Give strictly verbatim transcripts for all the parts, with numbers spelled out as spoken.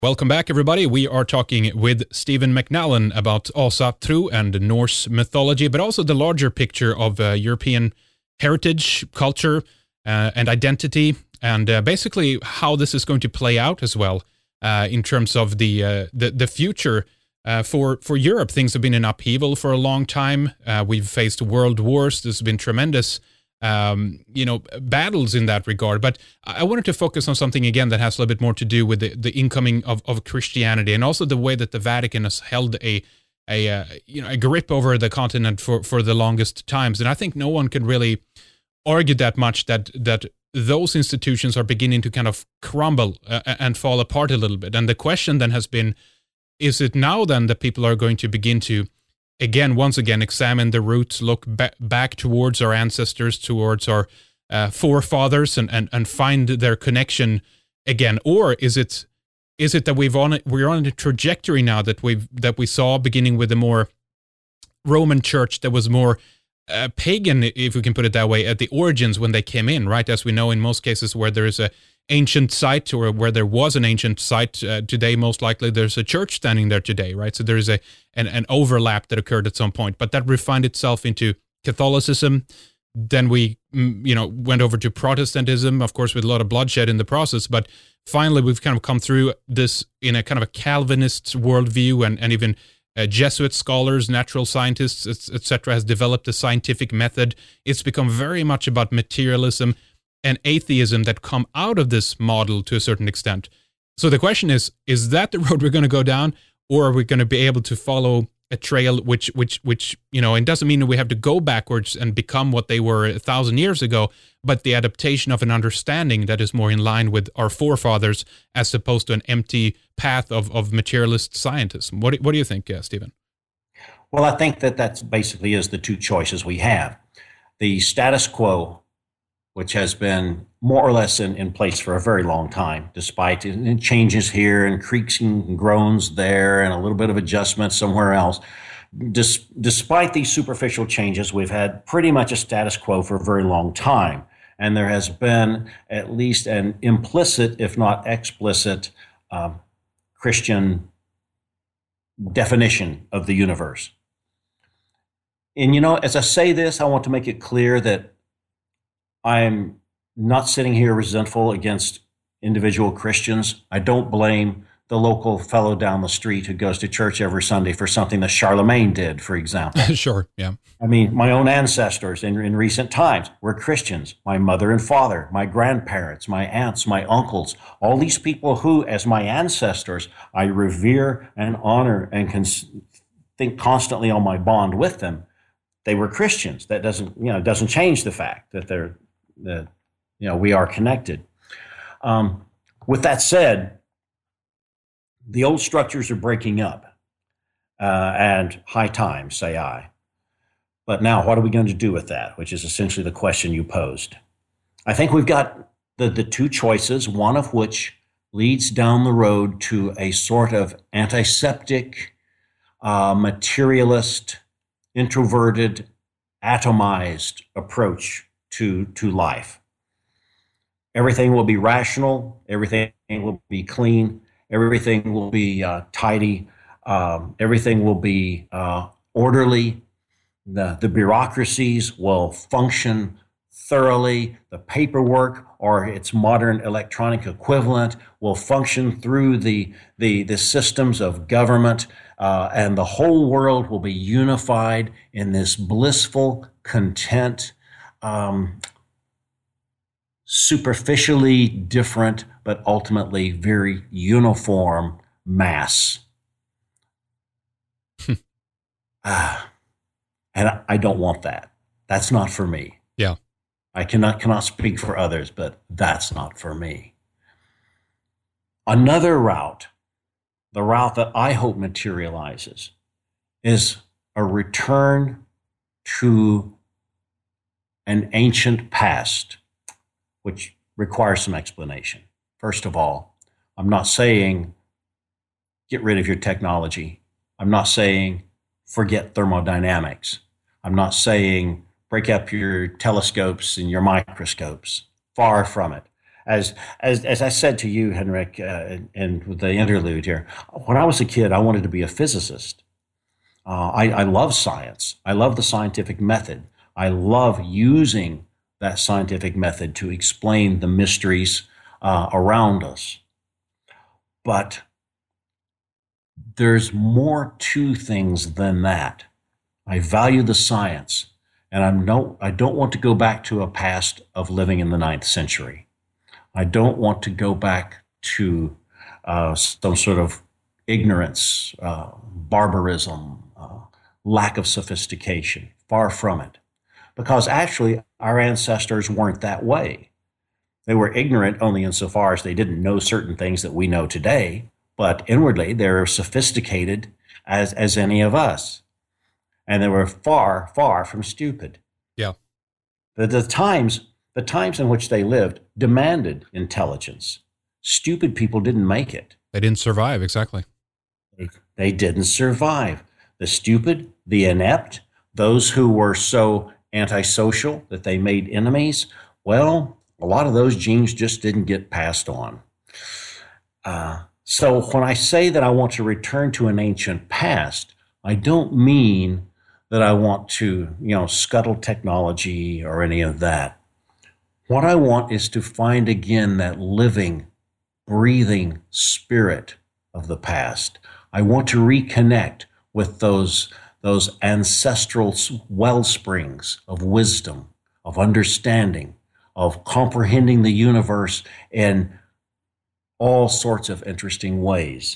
Welcome back, everybody. We are talking with Stephen McNallen about Asatru and Norse mythology, but also the larger picture of uh, European heritage, culture, uh, and identity, and uh, basically how this is going to play out as well uh, in terms of the uh, the, the future uh, for for Europe. Things have been in upheaval for a long time. Uh, we've faced world wars. There's been tremendous Um, you know, battles in that regard. But I wanted to focus on something again that has a little bit more to do with the, the incoming of, of Christianity, and also the way that the Vatican has held a a uh, you know a grip over the continent for, for the longest times. And I think no one can really argue that much that that those institutions are beginning to kind of crumble uh, and fall apart a little bit. And the question then has been, is it now then that people are going to begin to again, once again, examine the roots, look ba- back towards our ancestors, towards our uh, forefathers, and, and and find their connection again? Or is it is it that we've on we're on a trajectory now that we've that we saw beginning with the more Roman Church that was more uh, pagan, if we can put it that way, at the origins when they came in, right? As we know, in most cases where there is a ancient site, or where there was an ancient site uh, today, most likely there's a church standing there today, right? So there is a an, an overlap that occurred at some point, but that refined itself into Catholicism. Then we, you know, went over to Protestantism, of course, with a lot of bloodshed in the process. But finally, we've kind of come through this in a kind of a Calvinist worldview, and and even uh, Jesuit scholars, natural scientists, et cetera, has developed a scientific method. It's become very much about materialism and atheism that come out of this model to a certain extent. So the question is, is that the road we're going to go down, or are we going to be able to follow a trail which, which, which, you know, it doesn't mean that we have to go backwards and become what they were a thousand years ago, but the adaptation of an understanding that is more in line with our forefathers, as opposed to an empty path of, of materialist scientism. What, what do you think, uh, Stephen? Well, I think that that's basically is the two choices we have. The status quo, which has been more or less in, in place for a very long time, despite it, changes here and creaks and groans there and a little bit of adjustment somewhere else. Des, despite these superficial changes, we've had pretty much a status quo for a very long time. And there has been at least an implicit, if not explicit, um, Christian definition of the universe. And, you know, as I say this, I want to make it clear that I'm not sitting here resentful against individual Christians. I don't blame the local fellow down the street who goes to church every Sunday for something that Charlemagne did, for example. Sure, yeah. I mean, my own ancestors in, in recent times were Christians. My mother and father, my grandparents, my aunts, my uncles, all these people who, as my ancestors, I revere and honor and can think constantly on my bond with them. They were Christians. That doesn't, you know, doesn't change the fact that they're that, you know, we are connected. Um, with that said, the old structures are breaking up, uh, and high time, say I. But now, what are we going to do with that? Which is essentially the question you posed. I think we've got the, the two choices, one of which leads down the road to a sort of antiseptic, uh, materialist, introverted, atomized approach to, to life. Everything will be rational. Everything will be clean. Everything will be uh, tidy. Um, everything will be uh, orderly. The, the bureaucracies will function thoroughly. The paperwork, or its modern electronic equivalent, will function through the, the, the systems of government, uh, and the whole world will be unified in this blissful, content, um, superficially different, but ultimately very uniform mass. ah, and I, I don't want that. That's not for me. Yeah. I cannot cannot speak for others, but that's not for me. Another route, the route that I hope materializes, is a return to an ancient past, which requires some explanation. First of all, I'm not saying get rid of your technology. I'm not saying forget thermodynamics. I'm not saying break up your telescopes and your microscopes. Far from it. As as as I said to you, Henrik, uh, and with the interlude here, when I was a kid, I wanted to be a physicist. Uh, I, I love science. I love the scientific method. I love using that scientific method to explain the mysteries uh, around us. But there's more to things than that. I value the science, and I'm no, I don't want to go back to a past of living in the ninth century. I don't want to go back to uh, some sort of ignorance, uh, barbarism, uh, lack of sophistication. Far from it. Because actually, our ancestors weren't that way. They were ignorant only insofar as they didn't know certain things that we know today, but inwardly they're sophisticated as, as any of us. And they were far, far from stupid. Yeah. The, the times, the times in which they lived demanded intelligence. Stupid people didn't make it. They didn't survive, exactly. They, they didn't survive. The stupid, the inept, those who were so antisocial that they made enemies, well, a lot of those genes just didn't get passed on. Uh, so when I say that I want to return to an ancient past, I don't mean that I want to, you know, scuttle technology or any of that. What I want is to find again that living, breathing spirit of the past. I want to reconnect with those, those ancestral well springs of wisdom, of understanding, of comprehending the universe in all sorts of interesting ways.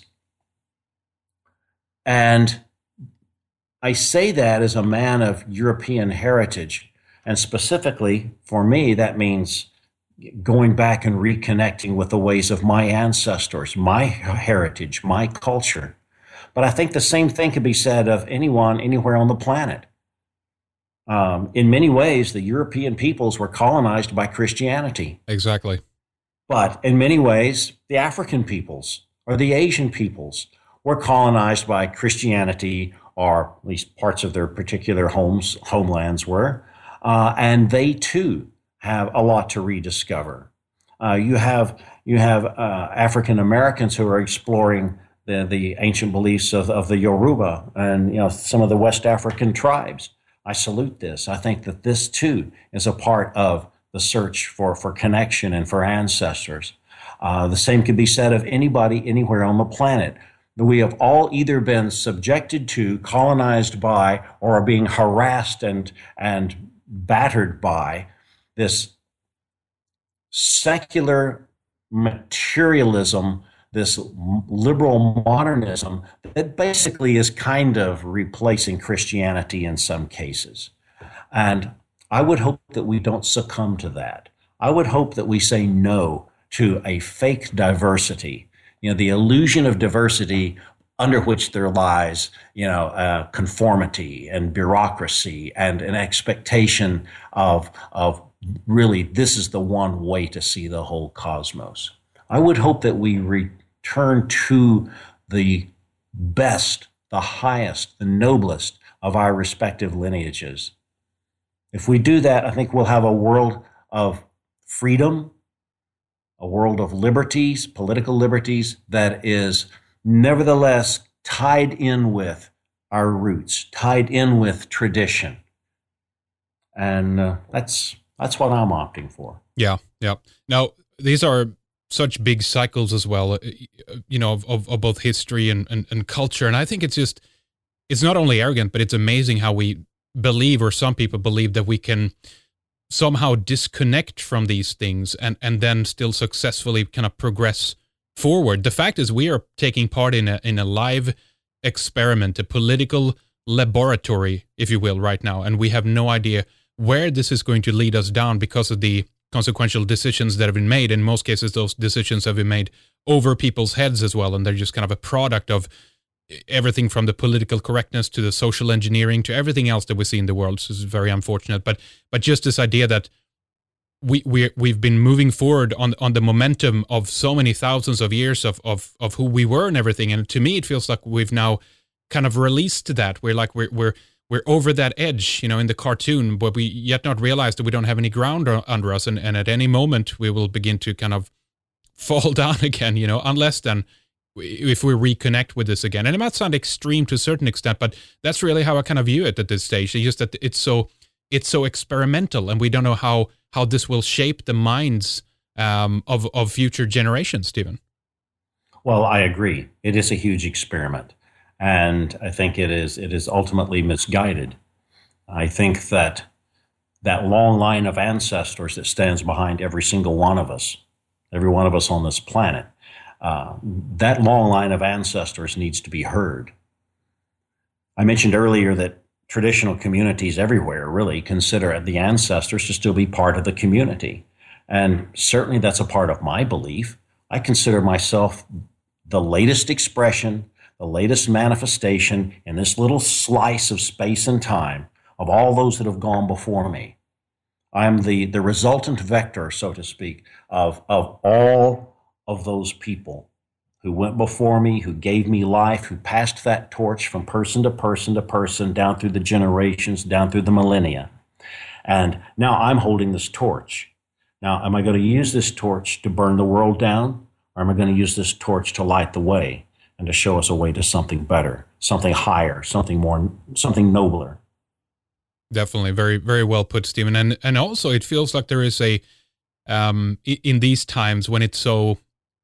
And I say that as a man of European heritage, and specifically for me, that means going back and reconnecting with the ways of my ancestors, my heritage, my culture. But I think the same thing can be said of anyone anywhere on the planet. Um, in many ways, the European peoples were colonized by Christianity. Exactly. But in many ways, the African peoples or the Asian peoples were colonized by Christianity, or at least parts of their particular homes, homelands were. Uh, and they too have a lot to rediscover. Uh, you have you have uh, African Americans who are exploring the, the ancient beliefs of, of the Yoruba and you know some of the West African tribes. I salute this. I think that this too is a part of the search for, for connection and for ancestors. Uh, the same could be said of anybody anywhere on the planet. We have all either been subjected to, colonized by, or are being harassed and, and battered by this secular materialism, this liberal modernism that basically is kind of replacing Christianity in some cases. And I would hope that we don't succumb to that. I would hope that we say no to a fake diversity, you know, the illusion of diversity under which there lies, you know, uh, conformity and bureaucracy and an expectation of, of really this is the one way to see the whole cosmos. I would hope that we return to the best, the highest, the noblest of our respective lineages. If we do that, I think we'll have a world of freedom, a world of liberties, political liberties, that is nevertheless tied in with our roots, tied in with tradition. And uh, that's that's what I'm opting for. Yeah, yeah. Now, these are such big cycles as well, you know, of, of, of both history and, and, and culture. And I think it's just, it's not only arrogant, but it's amazing how we believe, or some people believe, that we can somehow disconnect from these things and, and then still successfully kind of progress forward. The fact is, we are taking part in a in a live experiment, a political laboratory, if you will, right now, and we have no idea where this is going to lead us down because of the consequential decisions that have been made. In most cases, those decisions have been made over people's heads as well, and they're just kind of a product of everything from the political correctness to the social engineering to everything else that we see in the world. So this is very unfortunate. But but just this idea that we we we've been moving forward on on the momentum of so many thousands of years of of of who we were and everything. And to me, it feels like we've now kind of released that. We're like we're we're we're over that edge, you know, in the cartoon, but we yet not realize that we don't have any ground under us, and, and at any moment we will begin to kind of fall down again, you know, unless then if we reconnect with this again. And it might sound extreme to a certain extent, but that's really how I kind of view it at this stage. It's just that it's so it's so experimental, and we don't know how how this will shape the minds um, of of future generations, Stephen. Well, I agree. It is a huge experiment, and I think it is it is ultimately misguided. I think that that long line of ancestors that stands behind every single one of us, every one of us on this planet, uh, that long line of ancestors needs to be heard. I mentioned earlier that traditional communities everywhere really consider the ancestors to still be part of the community, and certainly that's a part of my belief. I consider myself the latest expression, the latest manifestation in this little slice of space and time of all those that have gone before me. I'm the, the resultant vector, so to speak, of, of all of those people who went before me, who gave me life, who passed that torch from person to person to person, down through the generations, down through the millennia. And now I'm holding this torch. Now, am I going to use this torch to burn the world down? Or am I going to use this torch to light the way and to show us a way to something better, something higher, something more, something nobler? Definitely, very, very well put, Stephen. And and also, it feels like there is a um, in these times when it's so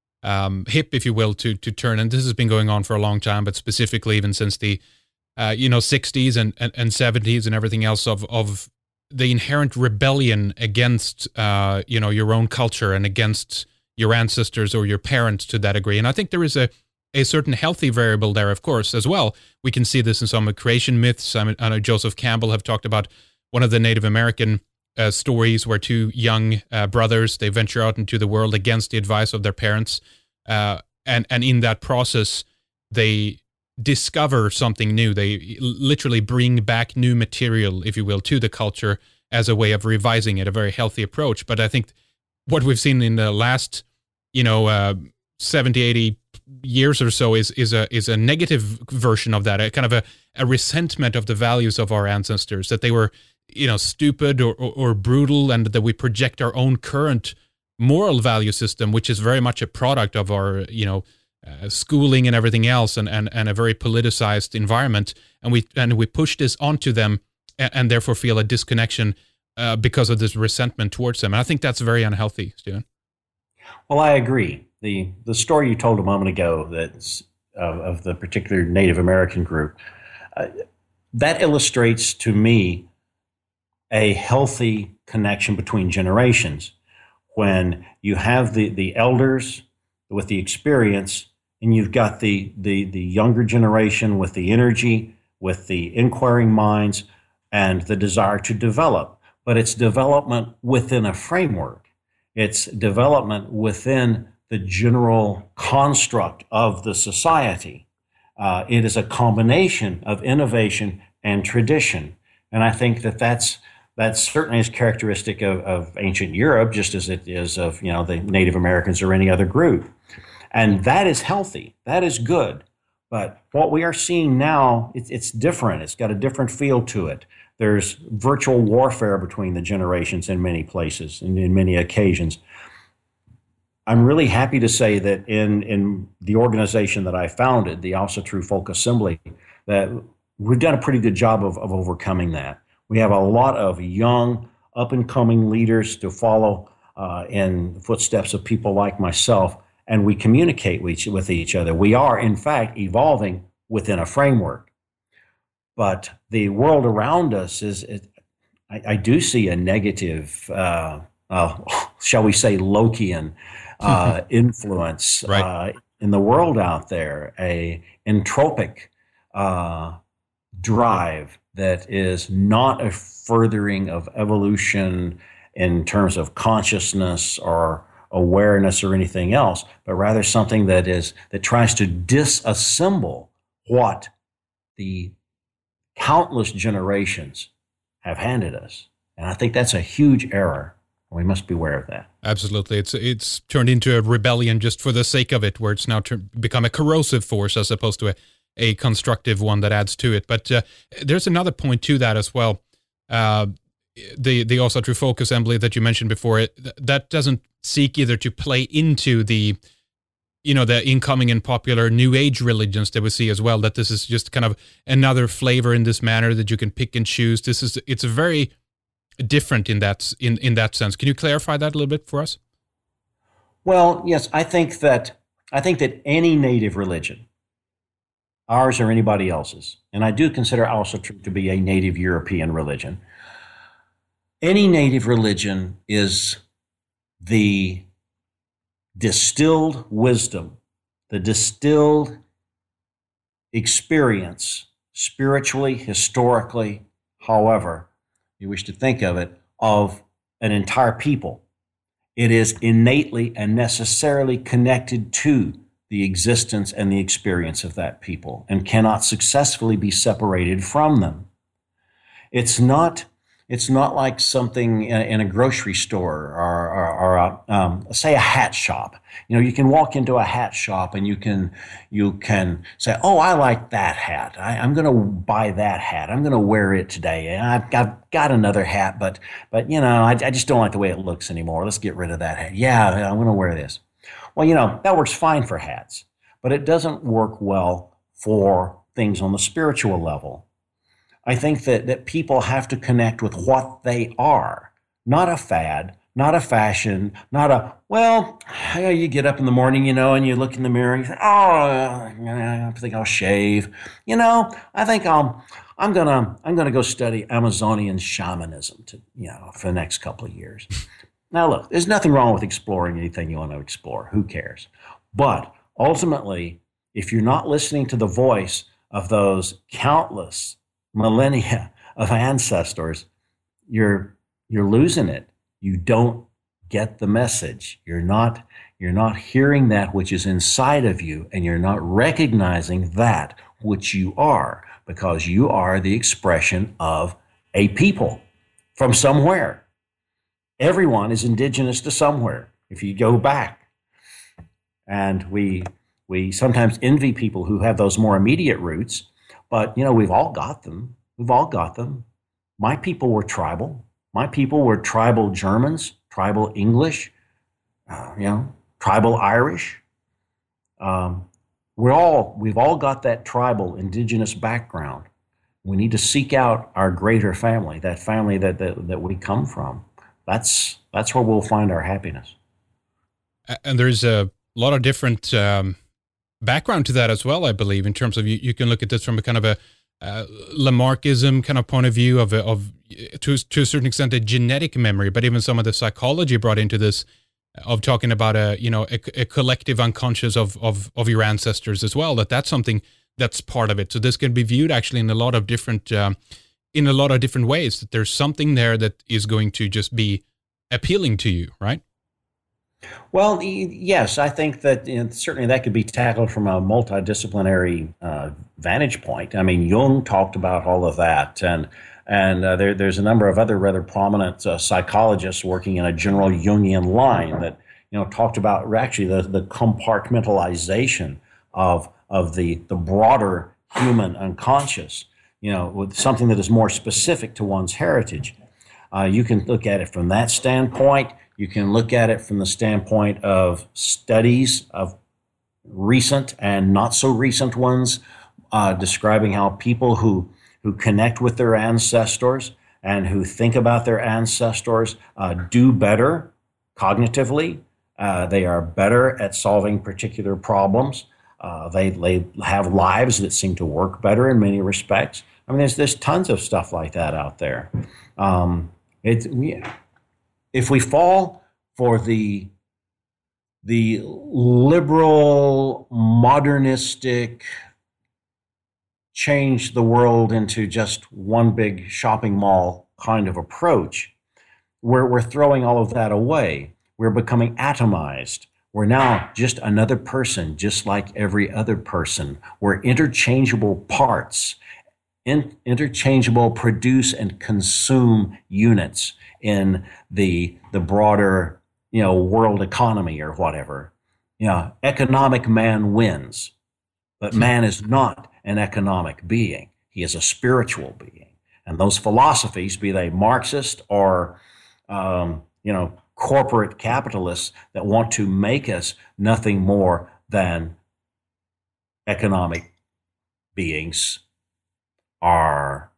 um, hip, if you will, to to turn. And this has been going on for a long time, but specifically even since the uh, you know sixties and, and and seventies and everything else of of the inherent rebellion against uh, you know your own culture and against your ancestors or your parents to that degree. And I think there is a, a certain healthy variable there, of course, as well. We can see this in some creation myths. I, mean, I know Joseph Campbell have talked about one of the Native American uh, stories where two young uh, brothers, they venture out into the world against the advice of their parents. Uh, and, and in that process, they discover something new. They literally bring back new material, if you will, to the culture as a way of revising it, a very healthy approach. But I think what we've seen in the last, you know, uh, seventy, eighty years or so is is a is a negative version of that, a kind of a, a resentment of the values of our ancestors, that they were, you know, stupid or, or, or brutal, and that we project our own current moral value system, which is very much a product of our, you know, uh, schooling and everything else, and, and, and a very politicized environment, and we and we push this onto them, and, and therefore feel a disconnection Uh, because of this resentment towards them. And I think that's very unhealthy, Stephen. Well, I agree. The the story you told a moment ago that's of, of the particular Native American group, uh, that illustrates to me a healthy connection between generations. When you have the, the elders with the experience, and you've got the, the, the younger generation with the energy, with the inquiring minds, and the desire to develop. But it's development within a framework. It's development within the general construct of the society. Uh, it is a combination of innovation and tradition. And I think that that's, that certainly is characteristic of, of ancient Europe, just as it is of, you know, the Native Americans or any other group. And that is healthy. That is good. But what we are seeing now, it's, it's different. It's got a different feel to it. There's virtual warfare between the generations in many places and in many occasions. I'm really happy to say that in, in the organization that I founded, the Asatru Folk Assembly, that we've done a pretty good job of, of overcoming that. We have a lot of young, up-and-coming leaders to follow uh, in the footsteps of people like myself, and we communicate with each, with each other. We are, in fact, evolving within a framework. But the world around us is, it, I, I do see a negative, uh, uh, shall we say, Lokian uh, influence right. uh, in the world out there, a entropic uh, drive that is not a furthering of evolution in terms of consciousness or awareness or anything else, but rather something that is that tries to disassemble what the countless generations have handed us. And I think that's a huge error. We must be aware of that. Absolutely. It's it's turned into a rebellion just for the sake of it, where it's now tur- become a corrosive force as opposed to a, a constructive one that adds to it. But uh, there's another point to that as well. Uh, the the Also True Folk Assembly that you mentioned before, it, that doesn't seek either to play into the, you know, the incoming and popular New Age religions that we see as well, that this is just kind of another flavor in this manner that you can pick and choose. This is, it's very different in that, in, in that sense. Can you clarify that a little bit for us? Well, yes, I think that, I think that any native religion, ours or anybody else's, and I do consider Also True to be a native European religion, any native religion is the distilled wisdom, the distilled experience, spiritually, historically, however you wish to think of it, of an entire people. It is innately and necessarily connected to the existence and the experience of that people and cannot successfully be separated from them. It's not It's not like something in a grocery store or, or, or a, um, say, a hat shop. You know, you can walk into a hat shop and you can you can say, "Oh, I like that hat. I, I'm going to buy that hat. I'm going to wear it today. I've, I've got another hat, but but you know, I, I just don't like the way it looks anymore. Let's get rid of that hat. Yeah, I'm going to wear this." Well, you know, that works fine for hats, but it doesn't work well for things on the spiritual level. I think that, that people have to connect with what they are, not a fad, not a fashion, not a, well, you get up in the morning, you know, and you look in the mirror and you say, oh, I think I'll shave. You know, I think I'll, I'm going to, I'm going to go study Amazonian shamanism to, you know, for the next couple of years. Now, look, there's nothing wrong with exploring anything you want to explore. Who cares? But ultimately, if you're not listening to the voice of those countless millennia of ancestors, you're you're losing it. You don't get the message. You're not you're not hearing that which is inside of you, and you're not recognizing that which you are, because you are the expression of a people from somewhere. Everyone is indigenous to somewhere. If you go back, and we we sometimes envy people who have those more immediate roots. But, you know, we've all got them. We've all got them. My people were tribal. My people were tribal Germans, tribal English, uh, you know, tribal Irish. Um, we're all, we've all got that tribal indigenous background. We need to seek out our greater family, that family that, that, that we come from. That's, that's where we'll find our happiness. And there's a lot of different um background to that as well, I believe, in terms of you, you can look at this from a kind of a uh, Lamarckism kind of point of view of, a, of to, to a certain extent, a genetic memory, but even some of the psychology brought into this of talking about a, you know, a, a collective unconscious of, of, of your ancestors as well, that that's something that's part of it. So this can be viewed actually in a lot of different, um, in a lot of different ways, that there's something there that is going to just be appealing to you, right? Well, yes, I think that, you know, certainly that could be tackled from a multidisciplinary uh, vantage point. I mean, Jung talked about all of that, and and uh, there, there's a number of other rather prominent uh, psychologists working in a general Jungian line that, you know, talked about actually the, the compartmentalization of of the the broader human unconscious, you know, with something that is more specific to one's heritage. Uh, you can look at it from that standpoint. You can look at it from the standpoint of studies of recent and not so recent ones, uh, describing how people who, who connect with their ancestors and who think about their ancestors uh, do better cognitively. Uh, they are better at solving particular problems. Uh, they, they have lives that seem to work better in many respects. I mean, there's, there's tons of stuff like that out there. Um, it's, we, If we fall for the the liberal, modernistic, change the world into just one big shopping mall kind of approach, we're, we're throwing all of that away. We're becoming atomized. We're now just another person, just like every other person. We're interchangeable parts, in, interchangeable produce and consume units in the the broader, you know, world economy or whatever. You know, economic man wins, but man is not an economic being. He is a spiritual being. And those philosophies, be they Marxist or, um, you know, corporate capitalists that want to make us nothing more than economic beings, are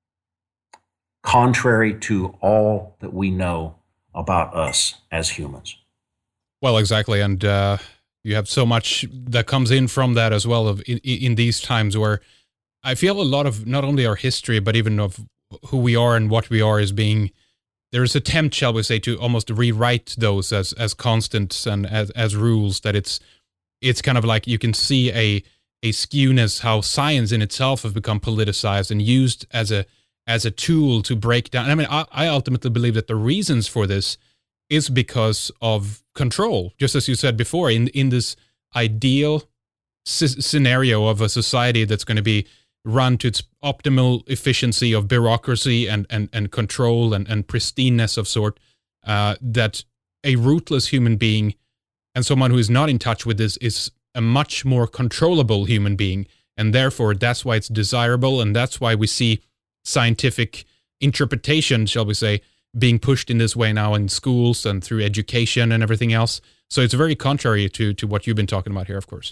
contrary to all that we know about us as humans. Well, exactly. And uh, you have so much that comes in from that as well of in, in these times where I feel a lot of not only our history, but even of who we are and what we are is being, there's an attempt, shall we say, to almost rewrite those as, as constants and as, as rules, that it's, it's kind of like you can see a, a skewness, how science in itself have become politicized and used as a, as a tool to break down. I mean, I, I ultimately believe that the reasons for this is because of control. Just as you said before, in, in this ideal c- scenario of a society that's going to be run to its optimal efficiency of bureaucracy and, and, and control and, and pristineness of sort, uh, that a rootless human being and someone who is not in touch with this is a much more controllable human being. And therefore, that's why it's desirable. And that's why we see scientific interpretation, shall we say, being pushed in this way now in schools and through education and everything else. So it's very contrary to, to what you've been talking about here, of course.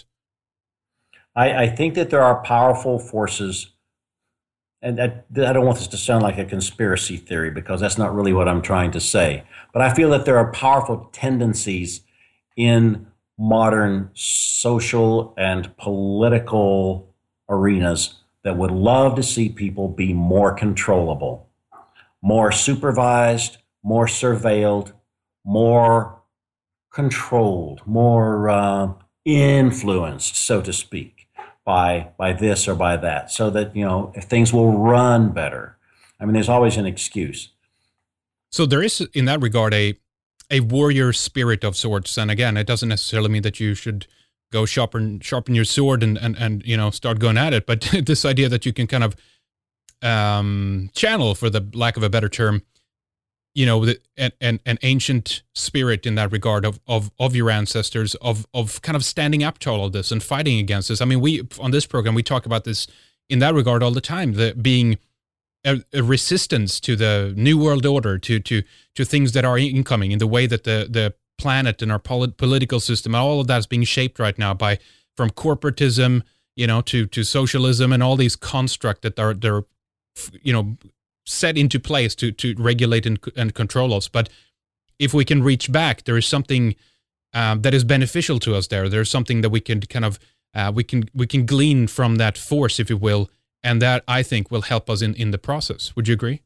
I, I think that there are powerful forces, and I, I don't want this to sound like a conspiracy theory because that's not really what I'm trying to say, but I feel that there are powerful tendencies in modern social and political arenas that would love to see people be more controllable, more supervised, more surveilled, more controlled, more uh, influenced, so to speak, by by this or by that, so that, you know, if things will run better. I mean, there's always an excuse. So there is, in that regard, a a warrior spirit of sorts. And again, it doesn't necessarily mean that you should go sharpen sharpen your sword and and, and you know, start going at it. But this idea that you can kind of um, channel, for the lack of a better term, you know, the, an, an an ancient spirit in that regard of of of your ancestors, of of kind of standing up to all of this and fighting against this. I mean, we on this program we talk about this in that regard all the time. The being a, a resistance to the new world order, to to to things that are incoming, in the way that the the planet and our polit- political system, all of that is being shaped right now by from corporatism, you know, to to socialism and all these constructs that are they're you know set into place to to regulate and, and control us. But if we can reach back, there is something um, that is beneficial to us there. There's something that we can kind of uh, we can we can glean from that force, if you will, and that I think will help us in, in the process. Would you agree?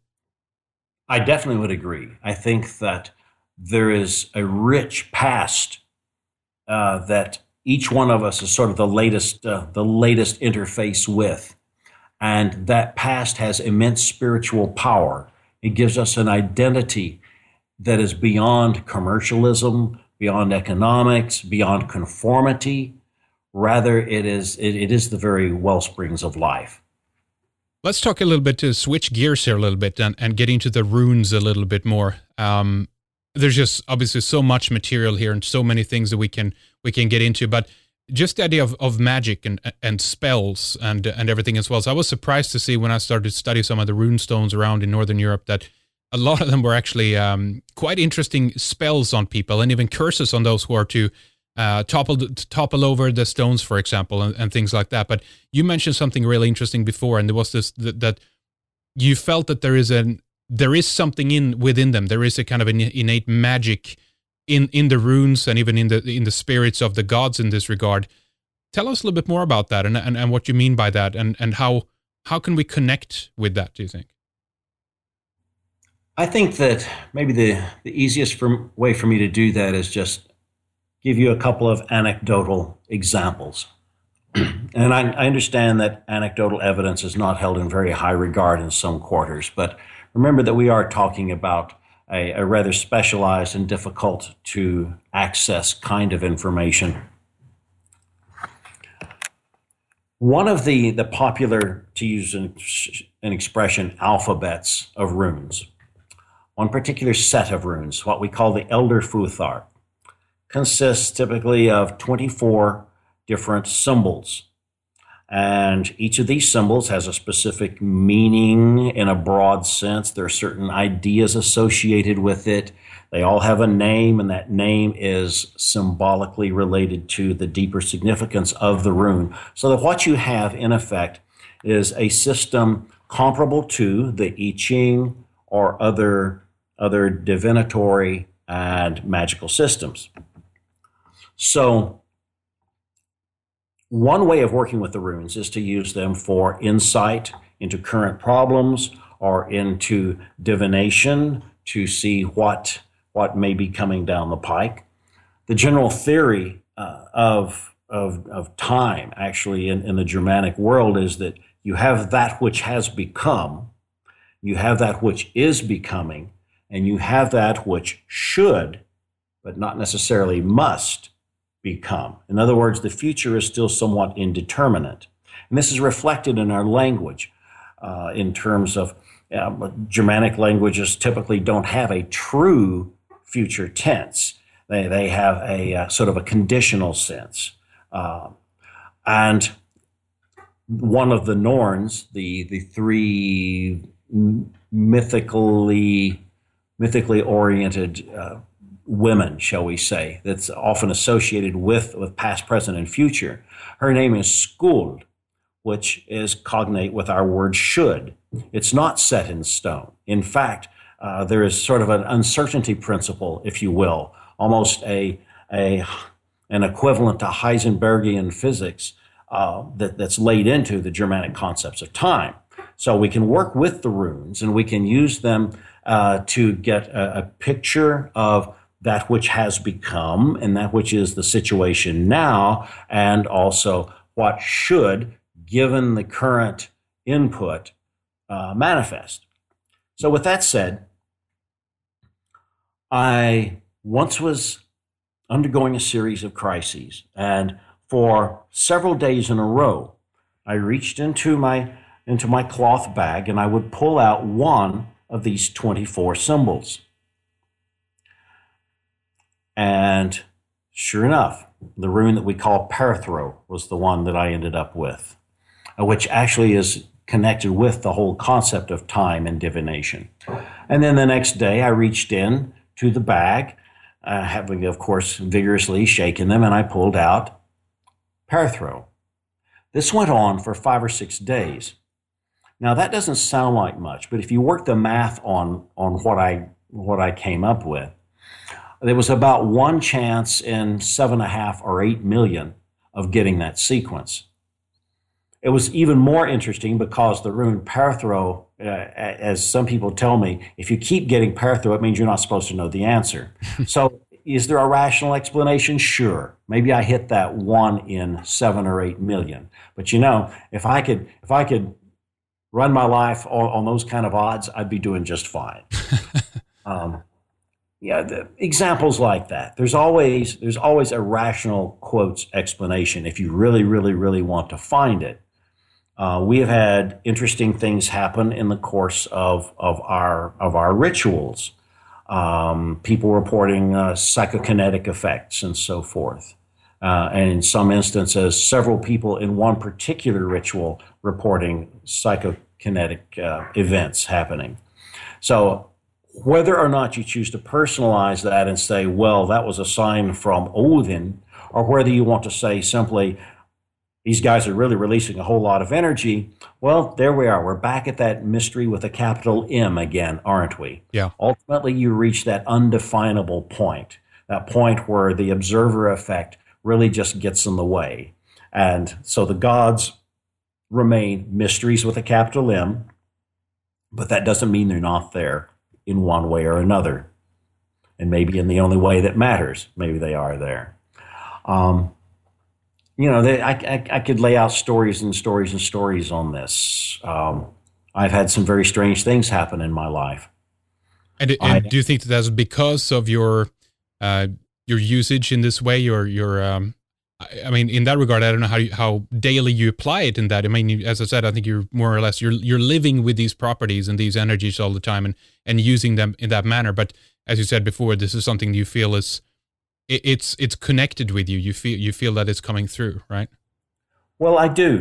I definitely would agree. I think that there is a rich past uh, that each one of us is sort of the latest uh, the latest interface with. And that past has immense spiritual power. It gives us an identity that is beyond commercialism, beyond economics, beyond conformity. Rather, it is it, it is the very wellsprings of life. Let's talk a little bit, to switch gears here a little bit and, and get into the runes a little bit more. Um, there's just obviously so much material here and so many things that we can we can get into, but just the idea of, of magic and and spells and and everything as well. So I was surprised to see when I started to study some of the rune stones around in Northern Europe that a lot of them were actually um, quite interesting spells on people, and even curses on those who are to uh, topple to topple over the stones, for example, and, and things like that. But you mentioned something really interesting before, and there was this that, that you felt that there is an there is something in within them. There is a kind of an innate magic in in the runes and even in the in the spirits of the gods in this regard. Tell us a little bit more about that and and, and what you mean by that, and, and how how can we connect with that, do you think? I think that maybe the, the easiest for, way for me to do that is just give you a couple of anecdotal examples. And I, I understand that anecdotal evidence is not held in very high regard in some quarters, but remember that we are talking about A, a rather specialized and difficult to access kind of information. One of the, the popular, to use an, an expression, alphabets of runes, one particular set of runes, what we call the Elder Futhark, consists typically of twenty-four different symbols. And each of these symbols has a specific meaning in a broad sense. There are certain ideas associated with it. They all have a name, and that name is symbolically related to the deeper significance of the rune. So that what you have, in effect, is a system comparable to the I Ching or other, other divinatory and magical systems. So one way of working with the runes is to use them for insight into current problems or into divination to see what, what may be coming down the pike. The general theory uh, of, of, of time, actually, in, in the Germanic world is that you have that which has become, you have that which is becoming, and you have that which should, but not necessarily must, become. In other words, the future is still somewhat indeterminate. And this is reflected in our language uh, in terms of uh, Germanic languages typically don't have a true future tense. They, they have a uh, sort of a conditional sense. Uh, and one of the Norns, the, the three mythically, mythically oriented uh, women, shall we say, that's often associated with, with past, present, and future. Her name is Skuld, which is cognate with our word should. It's not set in stone. In fact, uh, there is sort of an uncertainty principle, if you will, almost a, a an equivalent to Heisenbergian physics uh, that, that's laid into the Germanic concepts of time. So we can work with the runes, and we can use them uh, to get a, a picture of that which has become and that which is the situation now, and also what should, given the current input, uh, manifest. So with that said, I once was undergoing a series of crises, and for several days in a row, I reached into my, into my cloth bag and I would pull out one of these twenty-four symbols. And sure enough, the rune that we call Perthro was the one that I ended up with, which actually is connected with the whole concept of time and divination. And then the next day I reached in to the bag, uh, having, of course, vigorously shaken them, and I pulled out Perthro. This went on for five or six days. Now, that doesn't sound like much, but if you work the math on, on what I, what I came up with, there was about one chance in seven and a half or eight million of getting that sequence. It was even more interesting because the rune Perthro, uh, as some people tell me, if you keep getting Perthro, it means you're not supposed to know the answer. So is there a rational explanation? Sure. Maybe I hit that one in seven or eight million. But you know, if I could, if I could run my life on, on those kind of odds, I'd be doing just fine. um, Yeah, the examples like that. There's always there's always a rational quotes explanation if you really, really, really want to find it. Uh, we have had interesting things happen in the course of of our of our rituals. Um, people reporting uh, psychokinetic effects and so forth. Uh, and in some instances, several people in one particular ritual reporting psychokinetic uh, events happening. So whether or not you choose to personalize that and say, well, that was a sign from Odin, or whether you want to say simply, these guys are really releasing a whole lot of energy, well, there we are. We're back at that mystery with a capital M again, aren't we? Yeah. Ultimately, you reach that undefinable point, that point where the observer effect really just gets in the way. And so the gods remain mysteries with a capital M, but that doesn't mean they're not there in one way or another. And maybe in the only way that matters, maybe they are there. Um, you know, they, I, I, I could lay out stories and stories and stories on this. Um, I've had some very strange things happen in my life. And, and I, do you think that that's because of your uh, your usage in this way? Your your um, I, I mean, in that regard, I don't know how you, how daily you apply it in that. I mean, you, as I said, I think you're more or less you're you're living with these properties and these energies all the time and and using them in that manner. But as you said before, this is something you feel is it, it's it's connected with you. You feel you feel that it's coming through, right? Well, I do.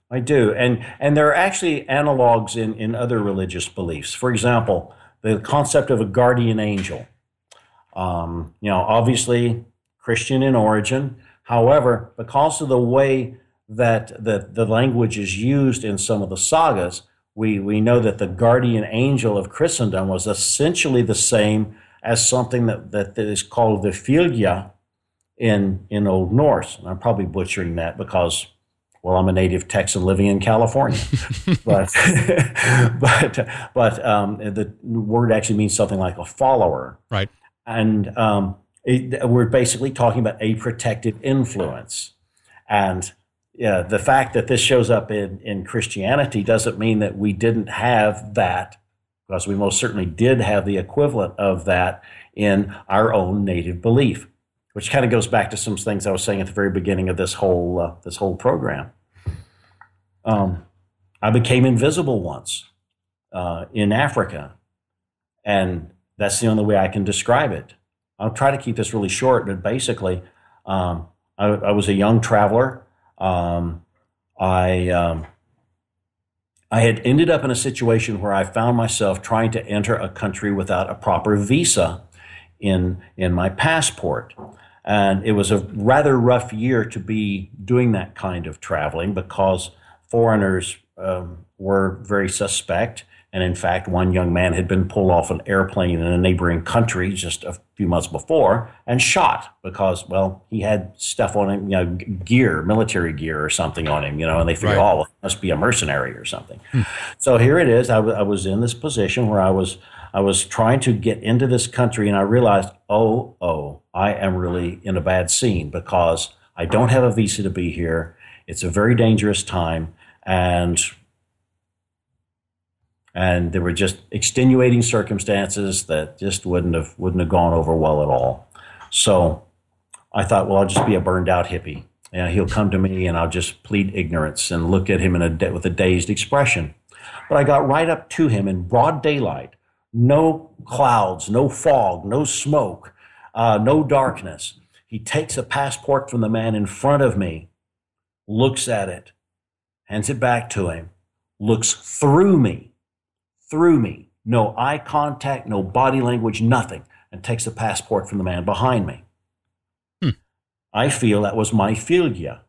I do. And, and there are actually analogs in, in other religious beliefs. For example, the concept of a guardian angel. Um, you know, obviously Christian in origin. However, because of the way that the, the language is used in some of the sagas, we, we know that the guardian angel of Christendom was essentially the same as something that, that is called the Fylgja in, in Old Norse. And I'm probably butchering that because, well, I'm a native Texan living in California. but but, but um, the word actually means something like a follower. Right. And um, it, we're basically talking about a protective influence. And yeah, the fact that this shows up in, in Christianity doesn't mean that we didn't have that, because we most certainly did have the equivalent of that in our own native belief, which kind of goes back to some things I was saying at the very beginning of this whole uh, this whole program. Um, I became invisible once uh, in Africa, and that's the only way I can describe it. I'll try to keep this really short, but basically, um, I, I was a young traveler. Um, I um, I had ended up in a situation where I found myself trying to enter a country without a proper visa in in my passport. And it was a rather rough year to be doing that kind of traveling because foreigners um, were very suspect. And in fact, one young man had been pulled off an airplane in a neighboring country just a few months before and shot because, well, he had stuff on him, you know, gear, military gear or something on him, you know, and they figured, right. oh, well, must be a mercenary or something. Hmm. So here it is. I, w- I was in this position where I was I was trying to get into this country, and I realized, oh, oh, I am really in a bad scene because I don't have a visa to be here. It's a very dangerous time, and and there were just extenuating circumstances that just wouldn't have wouldn't have gone over well at all. So I thought, well, I'll just be a burned out hippie. And he'll come to me, and I'll just plead ignorance and look at him in a with a dazed expression. But I got right up to him in broad daylight. No clouds, no fog, no smoke, uh, no darkness. He takes a passport from the man in front of me, looks at it, hands it back to him, looks through me, through me, no eye contact, no body language, nothing, and takes the passport from the man behind me. Hmm. I feel that was my Fylgja.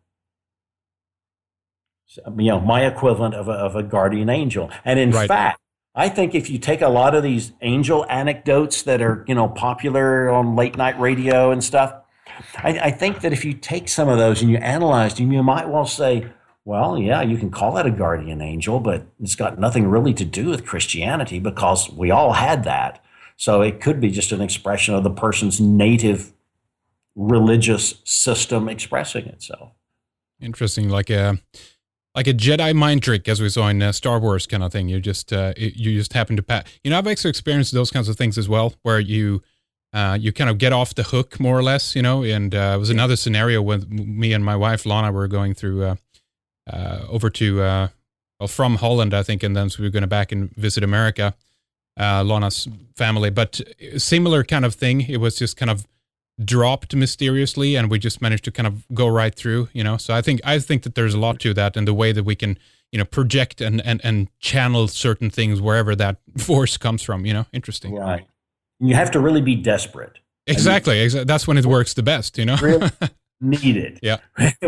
You know, my equivalent of a, of a guardian angel. And in right. fact, I think if you take a lot of these angel anecdotes that are, you know, popular on late night radio and stuff, I, I think that if you take some of those and you analyze them, you might well say, well, yeah, you can call that a guardian angel, but it's got nothing really to do with Christianity because we all had that. So it could be just an expression of the person's native religious system expressing itself. Interesting, like a like a Jedi mind trick, as we saw in uh, Star Wars, kind of thing. You just uh, you just happen to pass. You know, I've actually experienced those kinds of things as well, where you uh, you kind of get off the hook more or less. You know, and uh, it was another scenario when me and my wife Lana were going through uh, uh, over to uh, well from Holland, I think, and then so we were going to back and visit America, uh, Lana's family. But similar kind of thing. It was just kind of dropped mysteriously, and we just managed to kind of go right through, you know. So I think I think that there's a lot to that, and the way that we can, you know, project and and and channel certain things wherever that force comes from, you know. Interesting, right? You have to really be desperate. Exactly, exa- that's when it works the best, you know. Really need it. Yeah,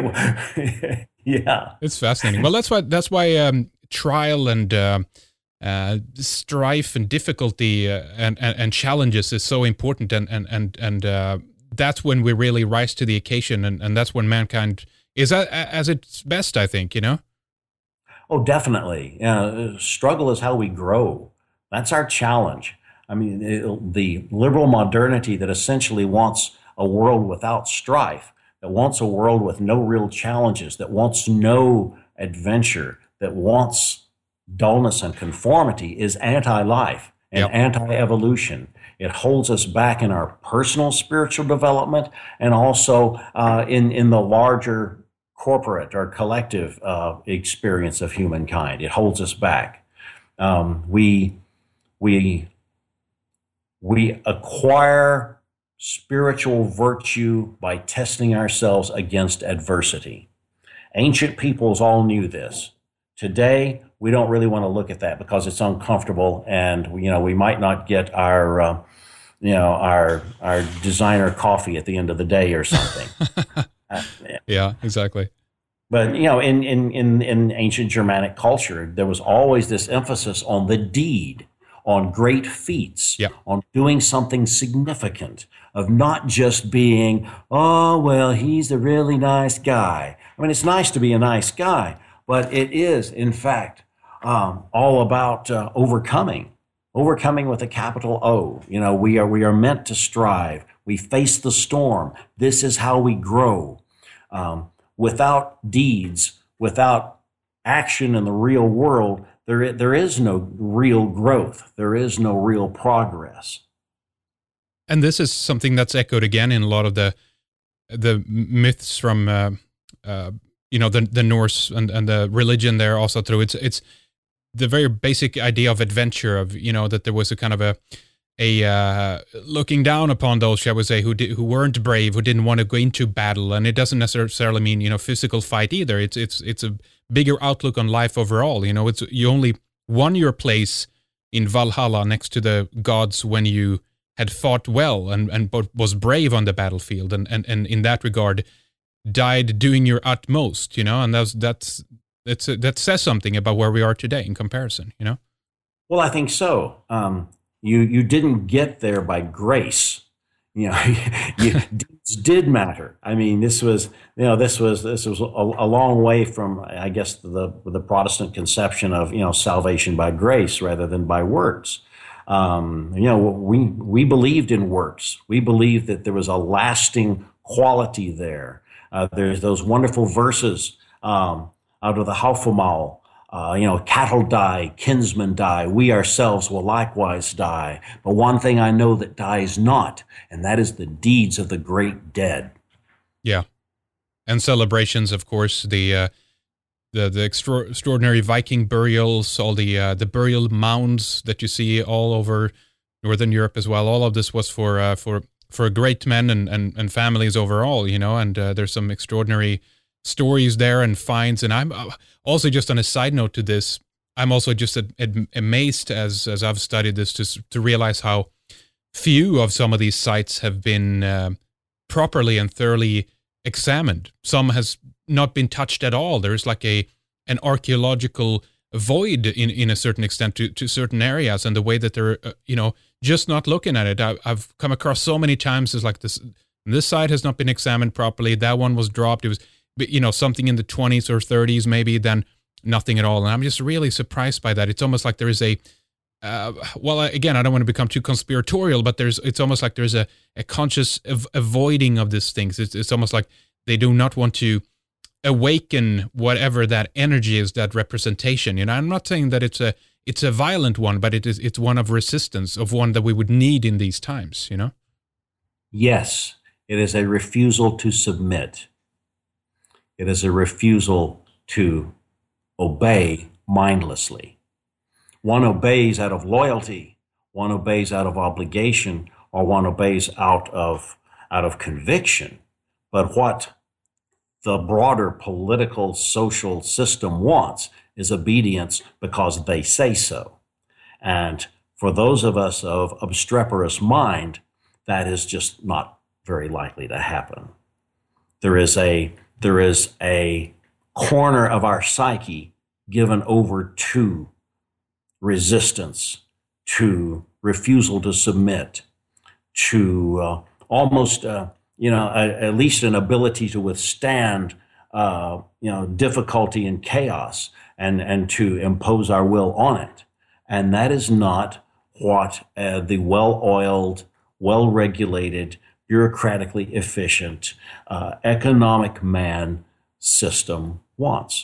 yeah. It's fascinating. Well, that's why that's why um, trial and uh, uh, strife and difficulty uh, and, and and challenges is so important, and and and and. Uh, that's when we really rise to the occasion, and, and that's when mankind is at, as its best, I think, you know? Oh, definitely. Uh, struggle is how we grow. That's our challenge. I mean, it, the liberal modernity that essentially wants a world without strife, that wants a world with no real challenges, that wants no adventure, that wants dullness and conformity is anti-life and yep. anti-evolution. It holds us back in our personal spiritual development and also uh, in, in the larger corporate or collective uh, experience of humankind. It holds us back. Um, we, we, we acquire spiritual virtue by testing ourselves against adversity. Ancient peoples all knew this. Today, we don't really want to look at that because it's uncomfortable, and you know we might not get our uh, you know our our designer coffee at the end of the day or something. uh, Yeah, exactly. But you know, in, in in in ancient Germanic culture, there was always this emphasis on the deed, on great feats, Yeah. on doing something significant, of not just being, oh well, he's a really nice guy. I mean, it's nice to be a nice guy, but it is, in fact, um, all about uh, overcoming, overcoming with a capital O. You know, we are we are meant to strive. We face the storm. This is how we grow. Um, without deeds, without action in the real world, there is, there is no real growth. There is no real progress. And this is something that's echoed again in a lot of the the myths from uh, uh, you know the the Norse and, and the religion there also through. It's it's the very basic idea of adventure, of you know that there was a kind of a a uh, looking down upon those, shall we say, who did, who weren't brave, who didn't want to go into battle, and it doesn't necessarily mean you know physical fight either. It's it's it's a bigger outlook on life overall. You know, it's you only won your place in Valhalla next to the gods when you had fought well and and was brave on the battlefield, and and, and in that regard died doing your utmost. You know, and that's that's that's that says something about where we are today in comparison. You know. Well, I think so. Um, You you didn't get there by grace, you know. you, deeds did matter. I mean, this was you know this was this was a, a long way from, I guess, the the Protestant conception of you know salvation by grace rather than by works. Um, you know, we we believed in works. We believed that there was a lasting quality there. Uh, there's those wonderful verses um, out of the Hauffemal. Uh, you know, cattle die, kinsmen die, we ourselves will likewise die. But one thing I know that dies not, and that is the deeds of the great dead. Yeah, and celebrations, of course, the uh, the the extra- extraordinary Viking burials, all the uh, the burial mounds that you see all over Northern Europe as well. All of this was for uh, for for great men and, and, and families overall, you know. And uh, there's some extraordinary stories there and finds. And I'm also, just on a side note to this, I'm also just ad- ad- amazed as as I've studied this to to realize how few of some of these sites have been uh, properly and thoroughly examined. Some has not been touched at all. There's like a an archaeological void in, in a certain extent to, to certain areas, and the way that they're uh, you know just not looking at it. I, I've come across so many times is like this. This site has not been examined properly. That one was dropped. It was you know something in the twenties or thirties maybe. Then nothing at all. And I'm just really surprised by that. It's almost like there is a uh, well, again, I don't want to become too conspiratorial, but there's it's almost like there's a, a conscious av- avoiding of these things. It's, it's almost like they do not want to awaken whatever that energy is, that representation. You know, I'm not saying that it's a it's a violent one, but it is it's one of resistance, of one that we would need in these times. You know. Yes, it is a refusal to submit. It is a refusal to obey mindlessly. One obeys out of loyalty, one obeys out of obligation, or one obeys out of out of conviction. But what the broader political social system wants is obedience because they say so. And for those of us of obstreperous mind, that is just not very likely to happen. There is a there is a corner of our psyche given over to resistance, to refusal to submit, to uh, almost, uh, you know, a, at least an ability to withstand, uh, you know, difficulty and chaos, and and to impose our will on it. And that is not what uh, the well-oiled, well-regulated, bureaucratically efficient, uh, economic man system wants.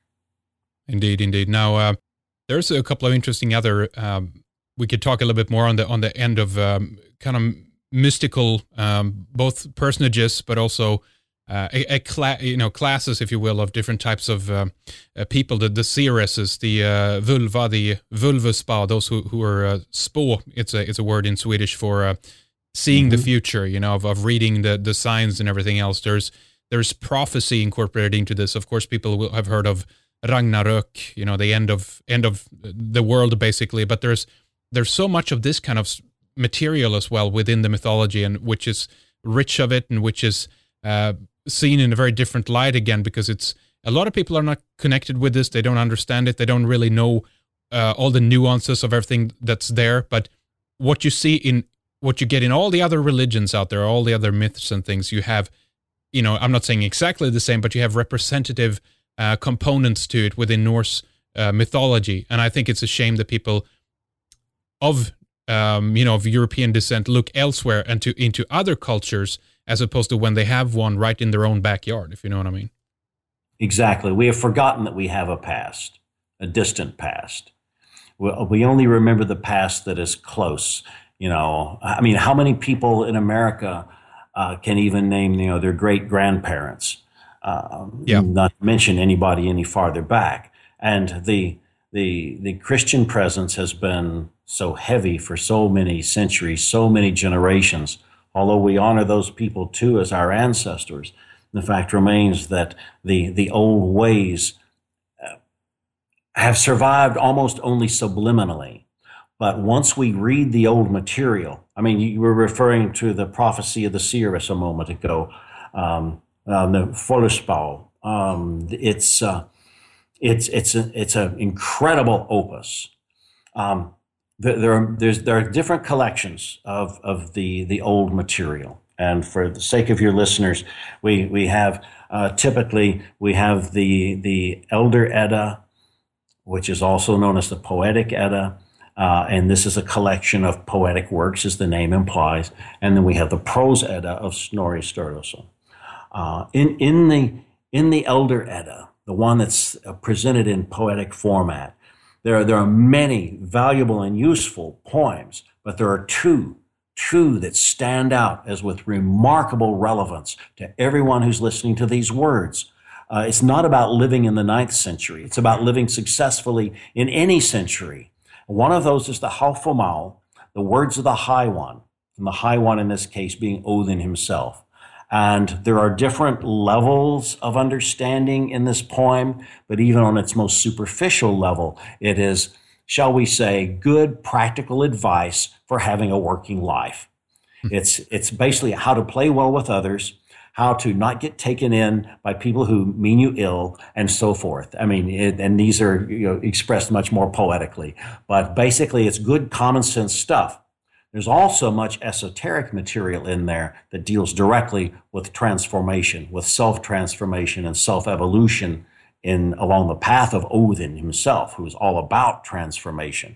Indeed, indeed. Now, uh, there's a couple of interesting other. Um, we could talk a little bit more on the on the end of um, kind of mystical, um, both personages, but also uh, a, a cla- you know classes, if you will, of different types of uh, uh, people. The the seeresses, the uh, vulva, the vulvuspa, those who who are uh, spå. It's a it's a word in Swedish for uh, seeing mm-hmm. the future. You know, of, of reading the the signs and everything else. There's there's prophecy incorporated into this. Of course, people will have heard of Ragnarök, you know, the end of end of the world basically. But there's there's so much of this kind of material as well within the mythology, and which is rich of it, and which is uh, seen in a very different light again, because it's a lot of people are not connected with this. They don't understand it. They don't really know uh, all the nuances of everything that's there. But what you see in what you get in all the other religions out there, all the other myths and things, you have, you know, I'm not saying exactly the same, but you have representative uh, components to it within Norse uh, mythology. And I think it's a shame that people of, um, you know, of European descent look elsewhere and to into other cultures, as opposed to when they have one right in their own backyard, if you know what I mean. Exactly. We have forgotten that we have a past, a distant past. We only remember the past that is close. You know, I mean, how many people in America uh, can even name, you know, their great grandparents? Uh, yeah. Not to mention anybody any farther back. And the the the Christian presence has been so heavy for so many centuries, so many generations. Although we honor those people too as our ancestors, the fact remains that the the old ways uh, have survived almost only subliminally. But once we read the old material, I mean, you were referring to the prophecy of the seeress a moment ago, um, uh, the Völuspá. Um, it's uh, it's it's a, it's an incredible opus. Um, there, there are there's there are different collections of of the the old material, and for the sake of your listeners, we we have uh, typically we have the the Elder Edda, which is also known as the Poetic Edda. Uh, and this is a collection of poetic works, as the name implies. And then we have the Prose Edda of Snorri Sturluson. Uh, in in the in the Elder Edda, the one that's presented in poetic format, there are, there are many valuable and useful poems, but there are two two that stand out as with remarkable relevance to everyone who's listening to these words. Uh, it's not about living in the ninth century. It's about living successfully in any century. One of those is the Hálfamál, the words of the High One, and the High One in this case being Odin himself. And there are different levels of understanding in this poem, but even on its most superficial level, it is, shall we say, good practical advice for having a working life. It's, it's basically how to play well with others, how to not get taken in by people who mean you ill, and so forth. I mean, it, and these are, you know, expressed much more poetically. But basically, it's good common sense stuff. There's also much esoteric material in there that deals directly with transformation, with self-transformation and self-evolution in along the path of Odin himself, who is all about transformation.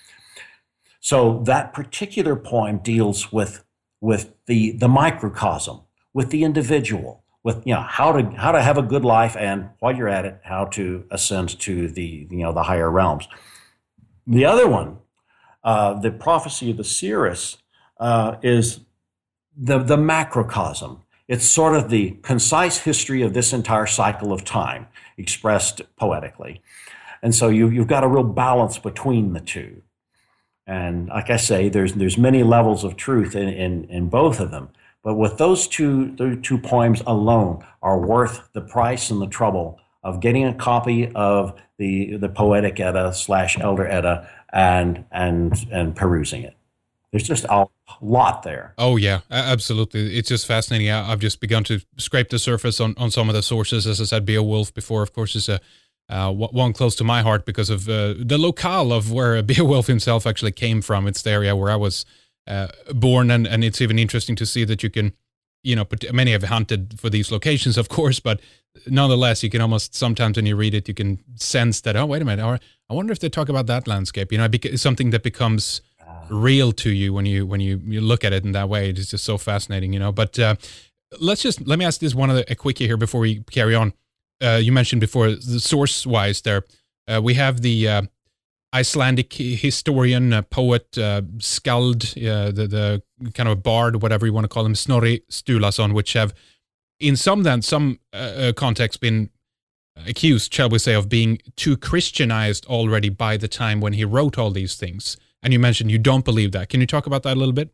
So that particular poem deals with, with the, the microcosm, with the individual, with, you know, how to how to have a good life, and while you're at it, how to ascend to the, you know, the higher realms. The other one, uh, the prophecy of the seeress, uh, is the the macrocosm. It's sort of the concise history of this entire cycle of time, expressed poetically, and so you you've got a real balance between the two. And like I say, there's there's many levels of truth in in, in both of them. But with those two, those two poems alone are worth the price and the trouble of getting a copy of the the Poetic Edda slash Elder Edda and and and perusing it. There's just a lot there. Oh yeah, absolutely. It's just fascinating. I've just begun to scrape the surface on, on some of the sources. As I said, Beowulf before, of course, is a uh, one close to my heart because of uh, the locale of where Beowulf himself actually came from. It's the area where I was Uh, born, and, and it's even interesting to see that you can, you know, many have hunted for these locations, of course, but nonetheless, you can almost, sometimes when you read it, you can sense that, oh, wait a minute, or I wonder if they talk about that landscape, you know, it's something that becomes real to you when you when you, you look at it in that way. It's just so fascinating, you know, but uh, let's just, let me ask this one other, a quickie here before we carry on. Uh, you mentioned before, the source-wise there, uh, we have the uh, Icelandic historian, uh, poet, uh, skald, uh, the, the kind of bard, whatever you want to call him, Snorri Sturluson, which have, in some then some uh, context, been accused, shall we say, of being too Christianized already by the time when he wrote all these things. And you mentioned you don't believe that. Can you talk about that a little bit?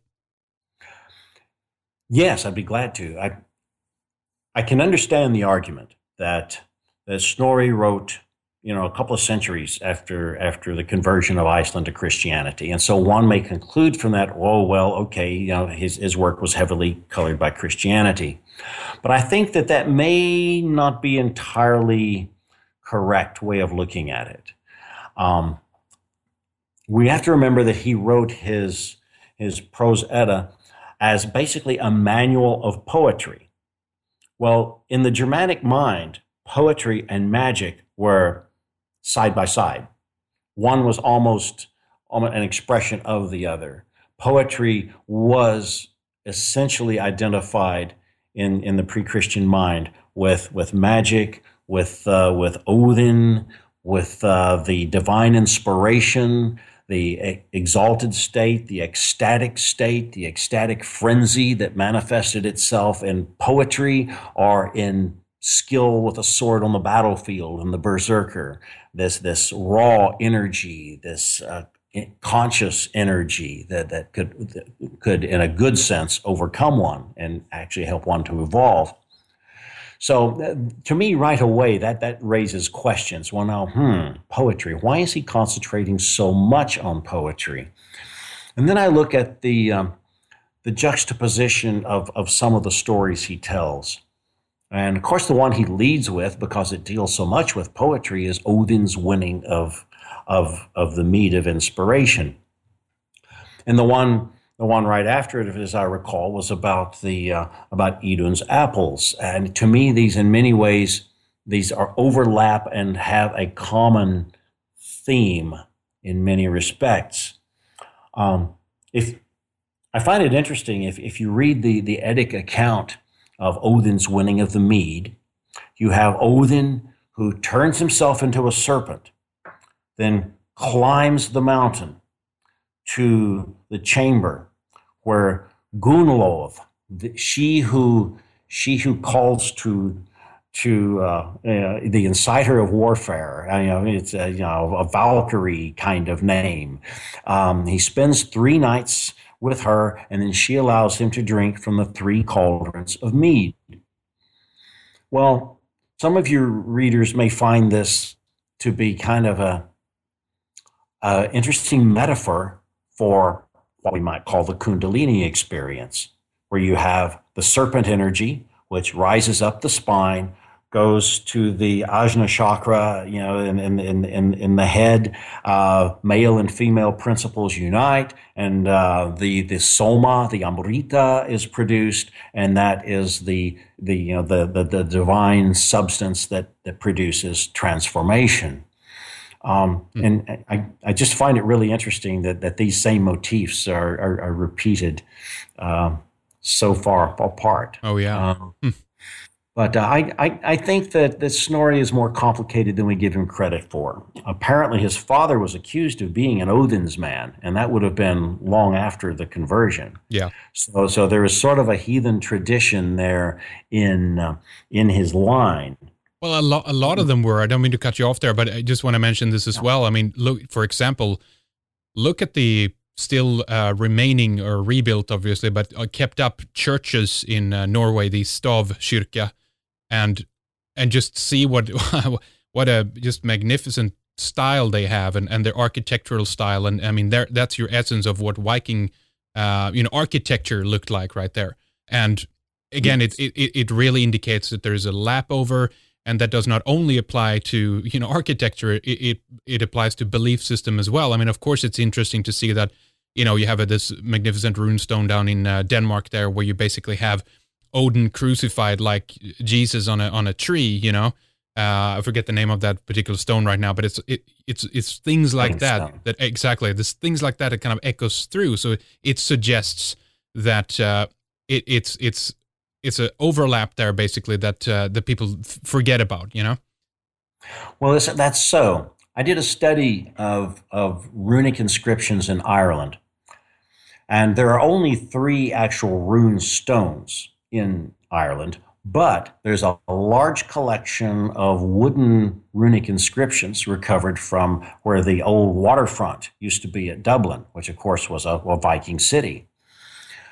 Yes, I'd be glad to. I I can understand the argument that that Snorri wrote you know, a couple of centuries after after the conversion of Iceland to Christianity. And so one may conclude from that, oh, well, okay, you know, his, his work was heavily colored by Christianity. But I think that that may not be entirely correct way of looking at it. Um, we have to remember that he wrote his, his Prose Edda as basically a manual of poetry. Well, in the Germanic mind, poetry and magic were side by side. One was almost an expression of the other. Poetry was essentially identified in, in the pre-Christian mind with, with magic, with, uh, with Odin, with uh, the divine inspiration, the exalted state, the ecstatic state, the ecstatic frenzy that manifested itself in poetry or in skill with a sword on the battlefield and the berserker, this this raw energy, this uh, conscious energy that that could that could in a good sense overcome one and actually help one to evolve. So uh, to me, right away, that that raises questions. Well, now, hmm, poetry. Why is he concentrating so much on poetry? And then I look at the um, the juxtaposition of of some of the stories he tells. And of course, the one he leads with, because it deals so much with poetry, is Odin's winning of, of, of the mead of inspiration. And the one, the one right after it, as I recall, was about the uh, about Idun's apples. And to me, these, in many ways, these are overlap and have a common theme in many respects. Um, if I find it interesting, if if you read the the Eddic account of Odin's winning of the mead, you have Odin who turns himself into a serpent, then climbs the mountain to the chamber where Gunnlod, the, she who she who calls to to uh, uh, the inciter of warfare. You know, it's a, you know, a Valkyrie kind of name. Um, he spends three nights with her, and then she allows him to drink from the three cauldrons of mead. Well, some of your readers may find this to be kind of a, a interesting metaphor for what we might call the Kundalini experience, where you have the serpent energy, which rises up the spine, goes to the Ajna chakra, you know, in in in in, in the head. Uh, male and female principles unite, and uh, the the soma, the amrita, is produced, and that is the the you know the the, the divine substance that that produces transformation. Um, mm. And I, I just find it really interesting that that these same motifs are are, are repeated uh, so far apart. Oh yeah. Um, mm. But uh, I, I, I think that this Snorri is more complicated than we give him credit for. Apparently, his father was accused of being an Odin's man, and that would have been long after the conversion. Yeah. So, so there is sort of a heathen tradition there in uh, in his line. Well, a lot a lot of them were. I don't mean to cut you off there, but I just want to mention this as yeah. well. I mean, look, for example, look at the still uh, remaining or rebuilt, obviously, but uh, kept up churches in uh, Norway, the Stavkyrka. And and just see what what a just magnificent style they have, and, and their architectural style, and I mean that's your essence of what Viking uh, you know architecture looked like right there. And again, yes. it, it it really indicates that there is a lap over, and that does not only apply to you know architecture; it it, it applies to belief system as well. I mean, of course, it's interesting to see that you know you have a, this magnificent runestone down in uh, Denmark there, where you basically have Odin crucified like Jesus on a on a tree, you know. Uh, I forget the name of that particular stone right now, but it's it, it's it's things like that stone. that exactly this things like that it kind of echoes through. So it suggests that uh, it it's it's it's an overlap there basically that uh, the people f- forget about, you know. Well, that's, that's so. I did a study of of runic inscriptions in Ireland, and there are only three actual rune stones in Ireland, but there's a, a large collection of wooden runic inscriptions recovered from where the old waterfront used to be at Dublin, which of course was a, a Viking city.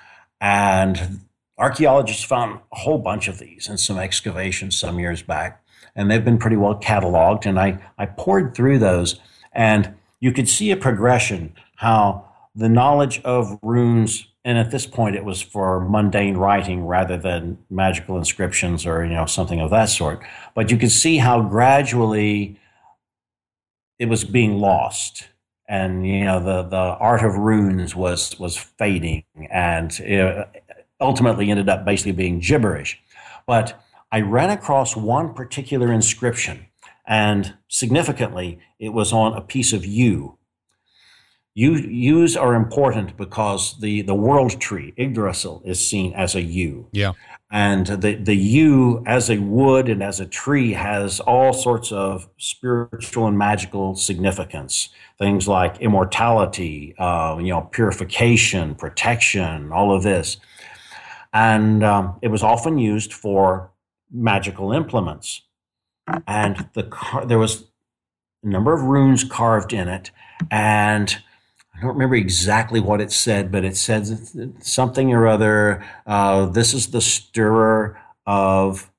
And archaeologists found a whole bunch of these in some excavations some years back. and they've been pretty well cataloged. And I, I pored through those, and you could see a progression how the knowledge of runes, and at this point it was for mundane writing rather than magical inscriptions or, you know, something of that sort. But you could see how gradually it was being lost. And, you know, the, the art of runes was, was fading, and it ultimately ended up basically being gibberish. But I ran across one particular inscription, and significantly, it was on a piece of yew. Yew, yews are important because the, the world tree, Yggdrasil, is seen as a yew. Yeah. And the, the yew as a wood and as a tree has all sorts of spiritual and magical significance. Things like immortality, uh, you know, purification, protection, all of this. And um, it was often used for magical implements. And the car- there was a number of runes carved in it, and I don't remember exactly what it said, but it said something or other. Uh, this is the stirrer of,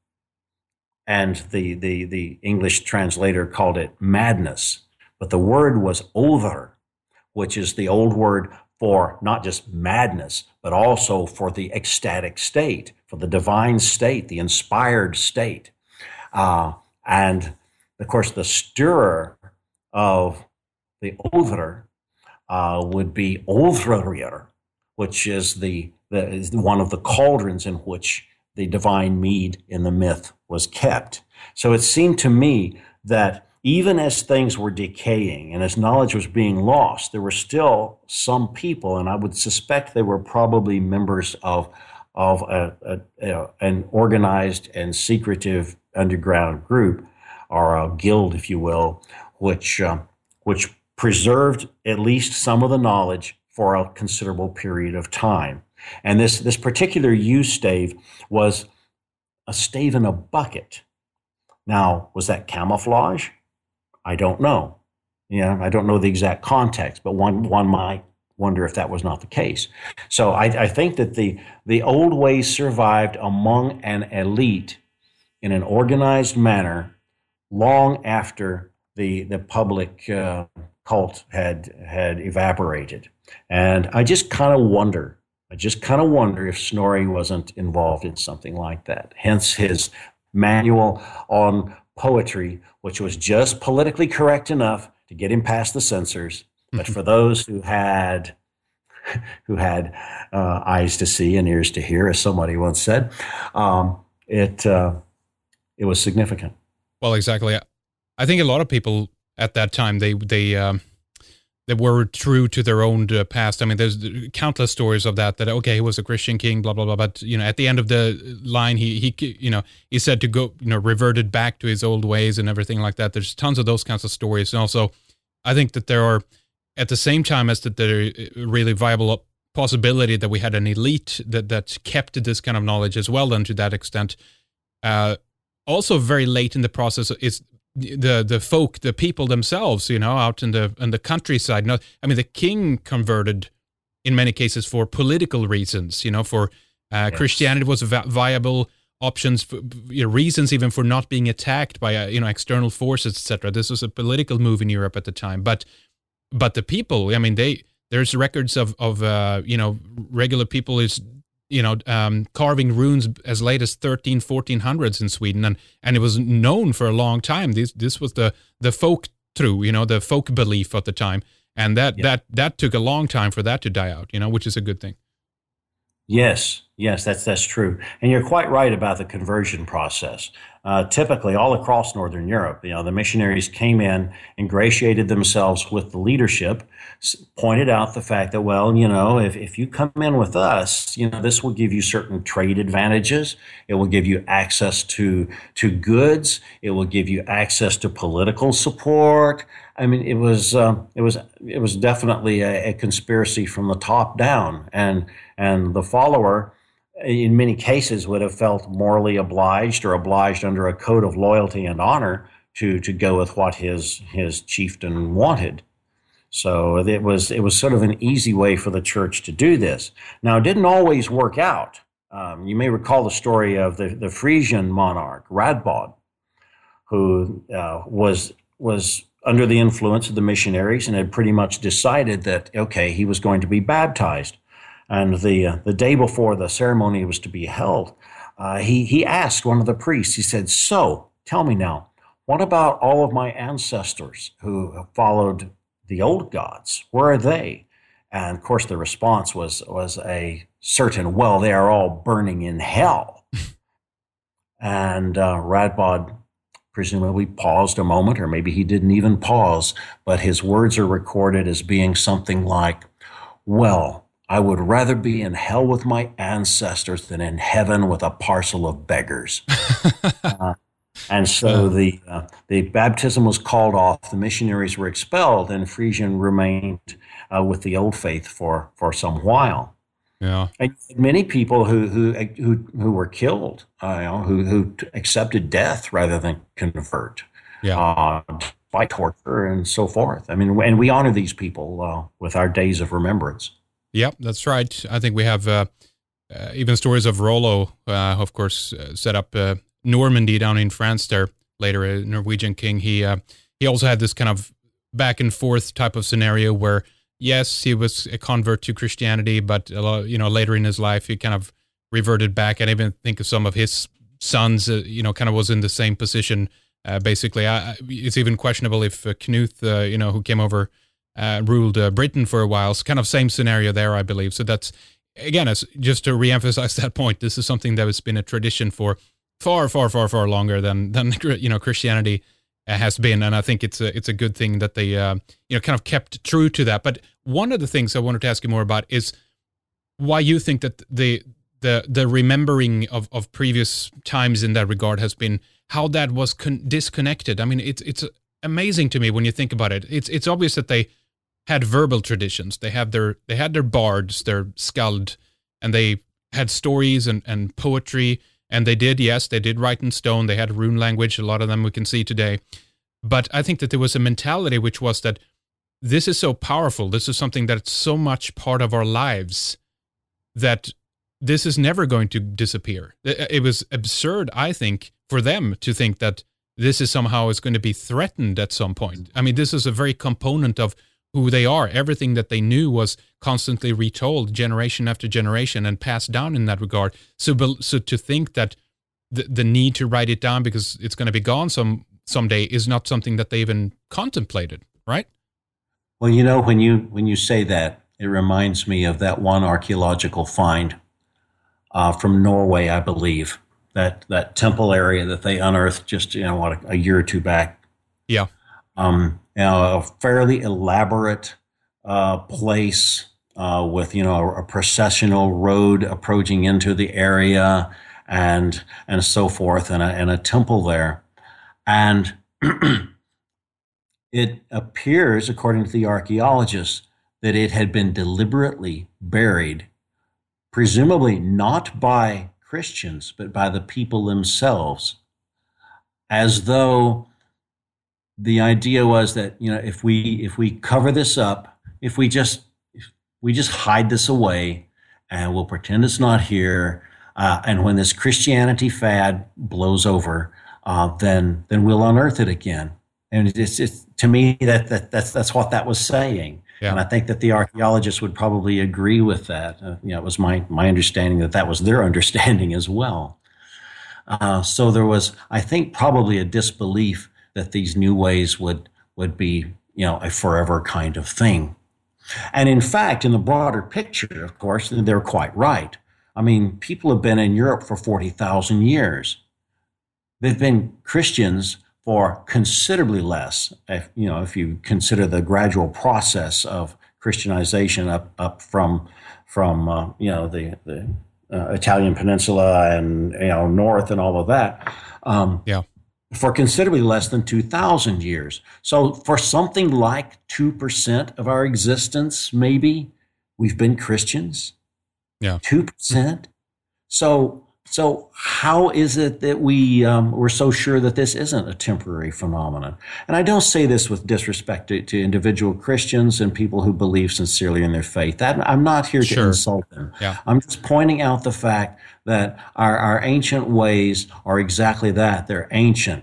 and the, the, the English translator called it madness. But the word was over, which is the old word for not just madness, but also for the ecstatic state, for the divine state, the inspired state. Uh, and of course, the stirrer of the over Uh, would be Olthrir, which is the, the is one of the cauldrons in which the divine mead in the myth was kept. So it seemed to me that even as things were decaying and as knowledge was being lost, there were still some people, and I would suspect they were probably members of of a, a, a, an organized and secretive underground group, or a guild, if you will, which uh, which preserved at least some of the knowledge for a considerable period of time. And this, this particular yew stave was a stave in a bucket. Now, was that camouflage? I don't know. Yeah, I don't know the exact context, but one, one might wonder if that was not the case. So I, I think that the, the old ways survived among an elite in an organized manner long after the, the public uh, cult had had evaporated. And I just kind of wonder, I just kind of wonder if Snorri wasn't involved in something like that. Hence his manual on poetry, which was just politically correct enough to get him past the censors. But for those who had who had uh, eyes to see and ears to hear, as somebody once said, um, it uh, it was significant. Well, exactly. I think a lot of people at that time, they they um, they were true to their own uh, past. I mean, there's countless stories of that. That okay, he was a Christian king, blah blah blah. But you know, at the end of the line, he he you know he said to go, you know, reverted back to his old ways and everything like that. There's tons of those kinds of stories, and also, I think that there are, at the same time as that, there are really viable possibility that we had an elite that that kept this kind of knowledge as well. And to that extent, uh, also very late in the process is the the folk, the people themselves, you know, out in the in the countryside. No, I mean, the king converted in many cases for political reasons, you know, for uh, yes. Christianity was vi- viable options, for, you know, reasons even for not being attacked by, uh, you know, external forces, et cetera. This was a political move in Europe at the time. But but the people, I mean, they there's records of, of uh, you know, regular people is, you know, um, carving runes as late as thirteen, fourteen hundreds in Sweden. And, and it was known for a long time. This this was the, the folk true, you know, the folk belief at the time. And that, yeah. that, that took a long time for that to die out, you know, which is a good thing. Yes, yes, that's that's true, and you're quite right about the conversion process. Uh, typically, all across Northern Europe, you know, the missionaries came in, ingratiated themselves with the leadership, pointed out the fact that, well, you know, if if you come in with us, you know, this will give you certain trade advantages. It will give you access to to goods. It will give you access to political support. I mean, it was uh, it was it was definitely a, a conspiracy from the top down, and and the follower, in many cases, would have felt morally obliged or obliged under a code of loyalty and honor to to go with what his his chieftain wanted. So it was it was sort of an easy way for the church to do this. Now, it didn't always work out. Um, you may recall the story of the, the Frisian monarch, Radbod, who uh, was was under the influence of the missionaries and had pretty much decided that, okay, he was going to be baptized. And the uh, the day before the ceremony was to be held, uh, he, he asked one of the priests, he said, so, tell me now, what about all of my ancestors who followed the old gods? Where are they? And of course, the response was, was a certain, well, they are all burning in hell. And uh, Radbod presumably paused a moment, or maybe he didn't even pause, but his words are recorded as being something like, well, I would rather be in hell with my ancestors than in heaven with a parcel of beggars. uh, and so the uh, the baptism was called off, the missionaries were expelled, and Friesian remained uh, with the old faith for, for some while. Yeah, and many people who who who, who were killed, uh, you know, who who accepted death rather than convert, yeah, uh, by torture and so forth. I mean, and we honor these people uh, with our days of remembrance. Yep, that's right. I think we have uh, uh, even stories of Rollo, uh, of course, uh, set up uh, Normandy down in France there, later a Norwegian king. He uh, he also had this kind of back and forth type of scenario where, yes, he was a convert to Christianity, but a lot, you know, later in his life, he kind of reverted back. And I even think of some of his sons, uh, you know, kind of was in the same position, uh, basically. I, it's even questionable if uh, Knut, uh, you know, who came over, Uh, ruled uh, Britain for a while. It's kind of same scenario there, I believe. So that's, again, as, just to reemphasize that point, this is something that has been a tradition for far, far, far, far longer than, than you know, Christianity uh, has been. And I think it's a, it's a good thing that they, uh, you know, kind of kept true to that. But one of the things I wanted to ask you more about is why you think that the, the, the remembering of, of previous times in that regard has been, how that was con- disconnected. I mean, it's, it's amazing to me when you think about it. It's, it's obvious that they had verbal traditions. They have their they had their bards, their skald, and they had stories and, and poetry. And they did, yes, they did write in stone. They had rune language. A lot of them we can see today. But I think that there was a mentality which was that this is so powerful. This is something that's so much part of our lives that this is never going to disappear. It was absurd, I think, for them to think that this is somehow is going to be threatened at some point. I mean, this is a very component of who they are. Everything that they knew was constantly retold generation after generation and passed down in that regard. So, so to think that the, the need to write it down because it's going to be gone some someday is not something that they even contemplated, right? Well, you know, when you when you say that, it reminds me of that one archaeological find uh, from Norway, I believe, that that temple area that they unearthed just you know what a, a year or two back. Yeah. Um, you know, a fairly elaborate uh, place uh, with, you know, a, a processional road approaching into the area and and so forth, and a, and a temple there. And it appears, according to the archaeologists, that it had been deliberately buried, presumably not by Christians, but by the people themselves, as though the idea was that, you know, if we if we cover this up, if we just if we just hide this away, and we'll pretend it's not here, uh, and when this Christianity fad blows over, uh, then then we'll unearth it again. And it's, it's to me that, that that's that's what that was saying. Yeah. And I think that the archaeologists would probably agree with that. Uh, you know, it was my my understanding that that was their understanding as well. Uh, so there was, I think, probably a disbelief that these new ways would would be, you know, a forever kind of thing. And in fact, in the broader picture, of course, they're quite right. I mean, people have been in Europe for forty thousand years. They've been Christians for considerably less, if, you know, if you consider the gradual process of Christianization up up from from uh, you know the the uh, Italian peninsula and you know north and all of that. Um, yeah. For considerably less than two thousand years. So for something like two percent of our existence, maybe, we've been Christians. Yeah. two percent. So so how is it that we, um, we're so sure that this isn't a temporary phenomenon? And I don't say this with disrespect to, to individual Christians and people who believe sincerely in their faith. That, I'm not here to Sure. insult them. Yeah. I'm just pointing out the fact that our, our ancient ways are exactly that. They're ancient.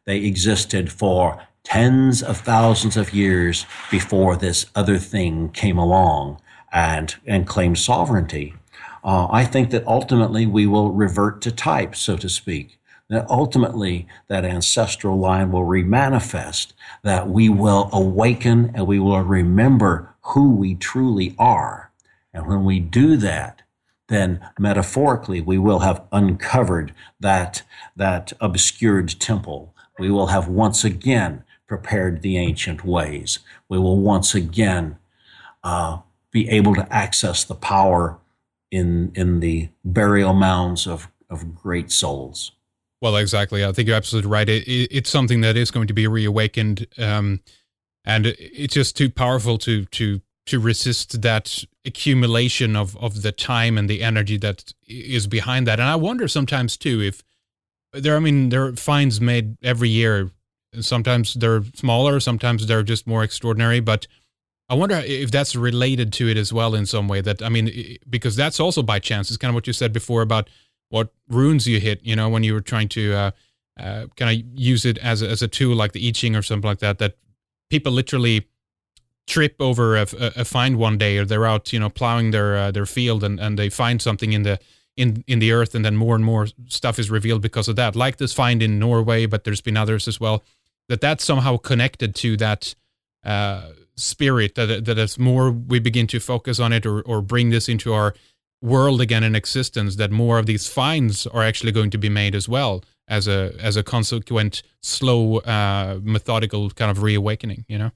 They existed for tens of thousands of years before this other thing came along and, and claimed sovereignty. Uh, I think that ultimately we will revert to type, so to speak. That ultimately that ancestral line will remanifest, that we will awaken and we will remember who we truly are. And when we do that, then metaphorically we will have uncovered that, that obscured temple. We will have once again prepared the ancient ways. We will once again uh, be able to access the power in in the burial mounds of, of great souls. Well, exactly. I think you're absolutely right. It, it, it's something that is going to be reawakened, um, and it's just too powerful to to to resist that accumulation of, of the time and the energy that is behind that. And I wonder sometimes too if there. I mean, there are finds made every year. Sometimes they're smaller, sometimes they're just more extraordinary. But I wonder if that's related to it as well in some way. That I mean, because that's also by chance. It's kind of what you said before about what runes you hit, you know, when you were trying to uh, uh, kind of use it as a, as a tool like the I Ching or something like that, that people literally trip over a, a find one day, or they're out, you know, plowing their uh, their field and, and they find something in the in, in the earth, and then more and more stuff is revealed because of that, like this find in Norway, but there's been others as well, that that's somehow connected to that uh, spirit, that, that as more we begin to focus on it or, or bring this into our world again in existence, that more of these finds are actually going to be made as well as a as a consequent slow uh methodical kind of reawakening, you know.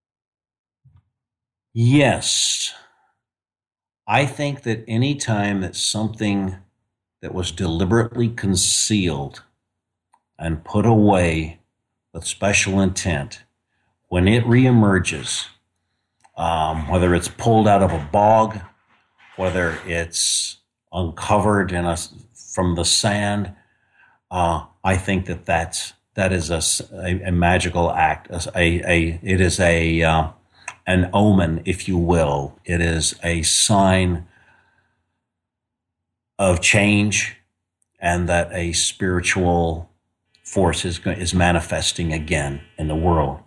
Yes, I think that any time that something that was deliberately concealed and put away with special intent, when it reemerges, um, whether it's pulled out of a bog, whether it's uncovered in a, from the sand, uh, I think that that's, that is a, a, a magical act. A, a, it is a uh, an omen, if you will. It is a sign of change, and that a spiritual force is is manifesting again in the world.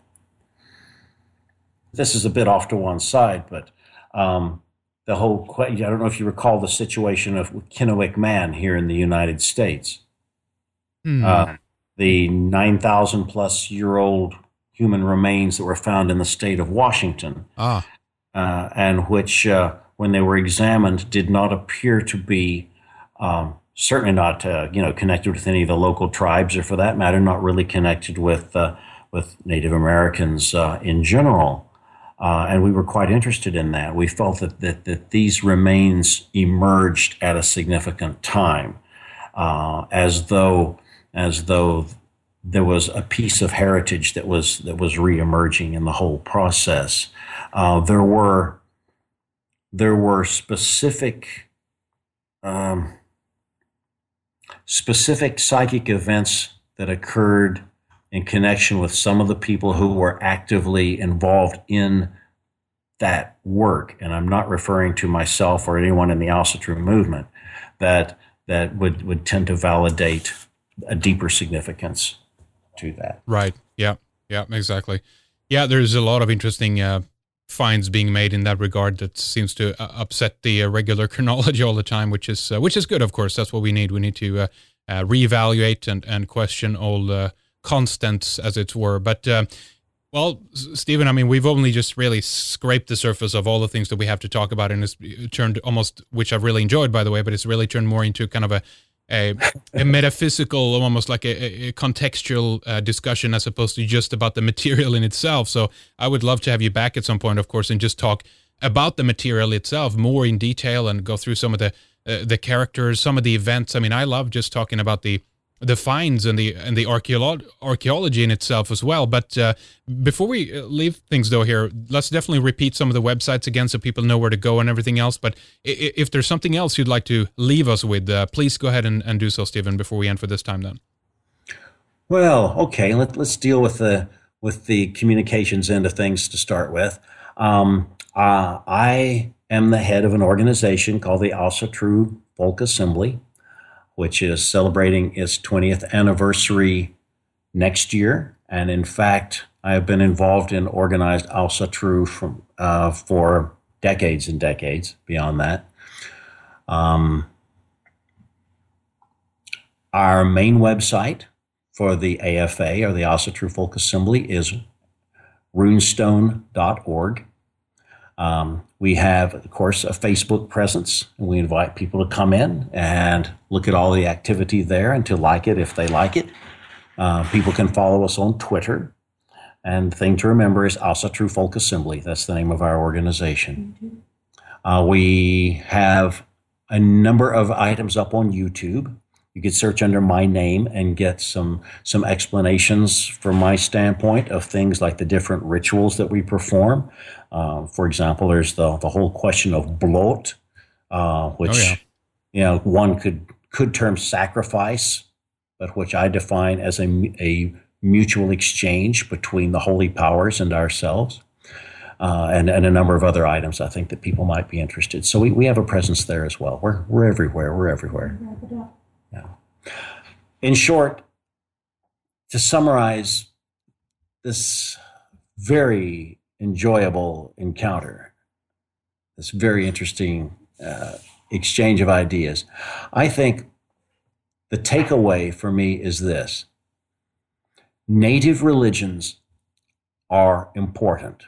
This is a bit off to one side, but. Um, The whole, I don't know if you recall the situation of Kennewick Man here in the United States. Hmm. Uh, the nine thousand plus year old human remains that were found in the state of Washington, ah. uh, and which, uh, when they were examined, did not appear to be, um, certainly not, uh, you know, connected with any of the local tribes, or for that matter, not really connected with uh, with Native Americans uh, in general. Uh, and we were quite interested in that. We felt that, that, that these remains emerged at a significant time, uh, as though as though there was a piece of heritage that was that was reemerging in the whole process. Uh, there were there were specific um, specific psychic events that occurred in connection with some of the people who were actively involved in that work, and I'm not referring to myself or anyone in the Asatru movement, that that would, would tend to validate a deeper significance to that. Right. Yeah. Yeah, exactly. Yeah, there's a lot of interesting uh, finds being made in that regard that seems to uh, upset the uh, regular chronology all the time, which is uh, which is good, of course. That's what we need. We need to uh, uh, reevaluate and, and question all the constants, as it were. But, uh, well, Stephen, I mean, we've only just really scraped the surface of all the things that we have to talk about, and it's turned almost, which I've really enjoyed, by the way, but it's really turned more into kind of a a, a metaphysical, almost like a, a contextual uh, discussion, as opposed to just about the material in itself. So I would love to have you back at some point, of course, and just talk about the material itself more in detail and go through some of the uh, the characters, some of the events. I mean, I love just talking about the the finds and the and the archeolo- archaeology in itself as well. But uh, before we leave things though here, let's definitely repeat some of the websites again so people know where to go and everything else. But if, if there's something else you'd like to leave us with, uh, please go ahead and, and do so, Stephen, before we end for this time then. Well, okay, let, let's deal with the with the communications end of things to start with. Um, uh, I am the head of an organization called the Asatru Folk Assembly, which is celebrating its twentieth anniversary next year. And in fact, I have been involved in organized AlsaTru from, uh, for decades and decades beyond that. Um, our main website for the A F A, or the AlsaTru Folk Assembly, is runestone dot org. Um, we have, of course, a Facebook presence, and we invite people to come in and look at all the activity there and to like it if they like it. Uh, people can follow us on Twitter. And the thing to remember is AlsaTru Folk Assembly. That's the name of our organization. Mm-hmm. Uh, we have a number of items up on YouTube. You could search under my name and get some some explanations from my standpoint of things like the different rituals that we perform. Uh, for example, there's the the whole question of blot, uh, which oh, yeah. you know one could could term sacrifice, but which I define as a a mutual exchange between the holy powers and ourselves, uh, and and a number of other items I think that people might be interested. So we, we have a presence there as well. We're we're everywhere. We're everywhere. Yeah. In short, to summarize this very enjoyable encounter, this very interesting uh, exchange of ideas, I think the takeaway for me is this: native religions are important.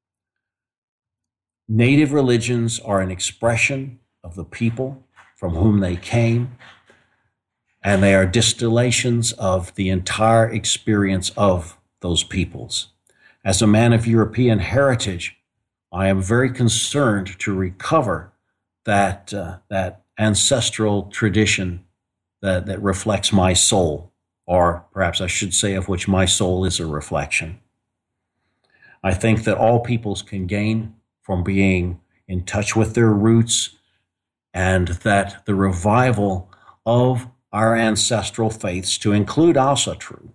Native religions are an expression of the people from whom they came, and they are distillations of the entire experience of those peoples. As a man of European heritage, I am very concerned to recover that uh, that ancestral tradition that, that reflects my soul, or perhaps I should say of which my soul is a reflection. I think that all peoples can gain from being in touch with their roots, and that the revival of our ancestral faiths, to include AlsaTru,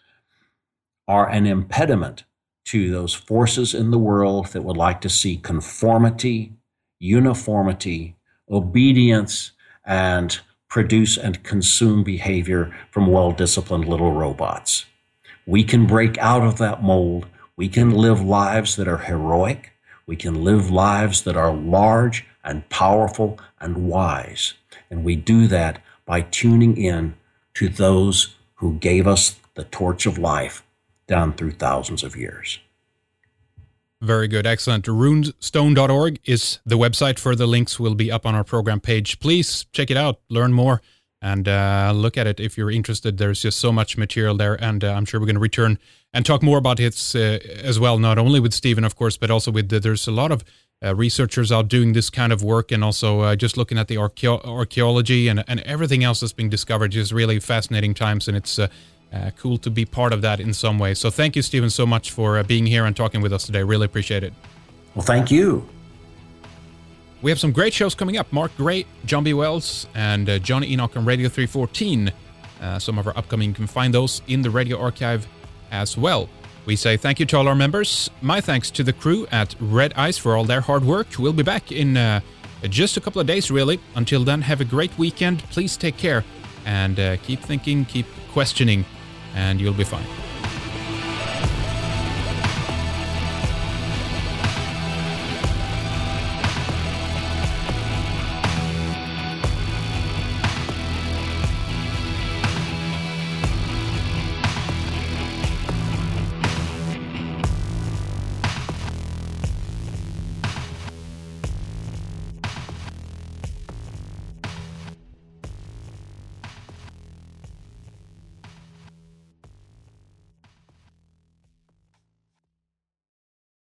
are an impediment to those forces in the world that would like to see conformity, uniformity, obedience, and produce and consume behavior from well-disciplined little robots. We can break out of that mold. We can live lives that are heroic. We can live lives that are large and powerful and wise. And we do that by tuning in to those who gave us the torch of life down through thousands of years. Very good. Excellent. runestone dot org is the website. Further links will be up on our program page. Please check it out, learn more, and uh, look at it if you're interested. There's just so much material there, and uh, I'm sure we're going to return and talk more about it uh, as well, not only with Stephen, of course, but also with the, there's a lot of uh, researchers out doing this kind of work, and also uh, just looking at the archeo- archaeology and, and everything else that's being discovered. Just really fascinating times, and it's uh, Uh, cool to be part of that in some way. So thank you, Stephen, so much for uh, being here and talking with us today. Really appreciate it. Well, thank you. We have some great shows coming up. Mark Gray, John B. Wells, and uh, Johnny Enoch on Radio three fourteen. Uh, some of our upcoming, you can find those in the radio archive as well. We say thank you to all our members. My thanks to the crew at Red Ice for all their hard work. We'll be back in uh, just a couple of days, really. Until then, have a great weekend. Please take care and uh, keep thinking, keep questioning, and you'll be fine.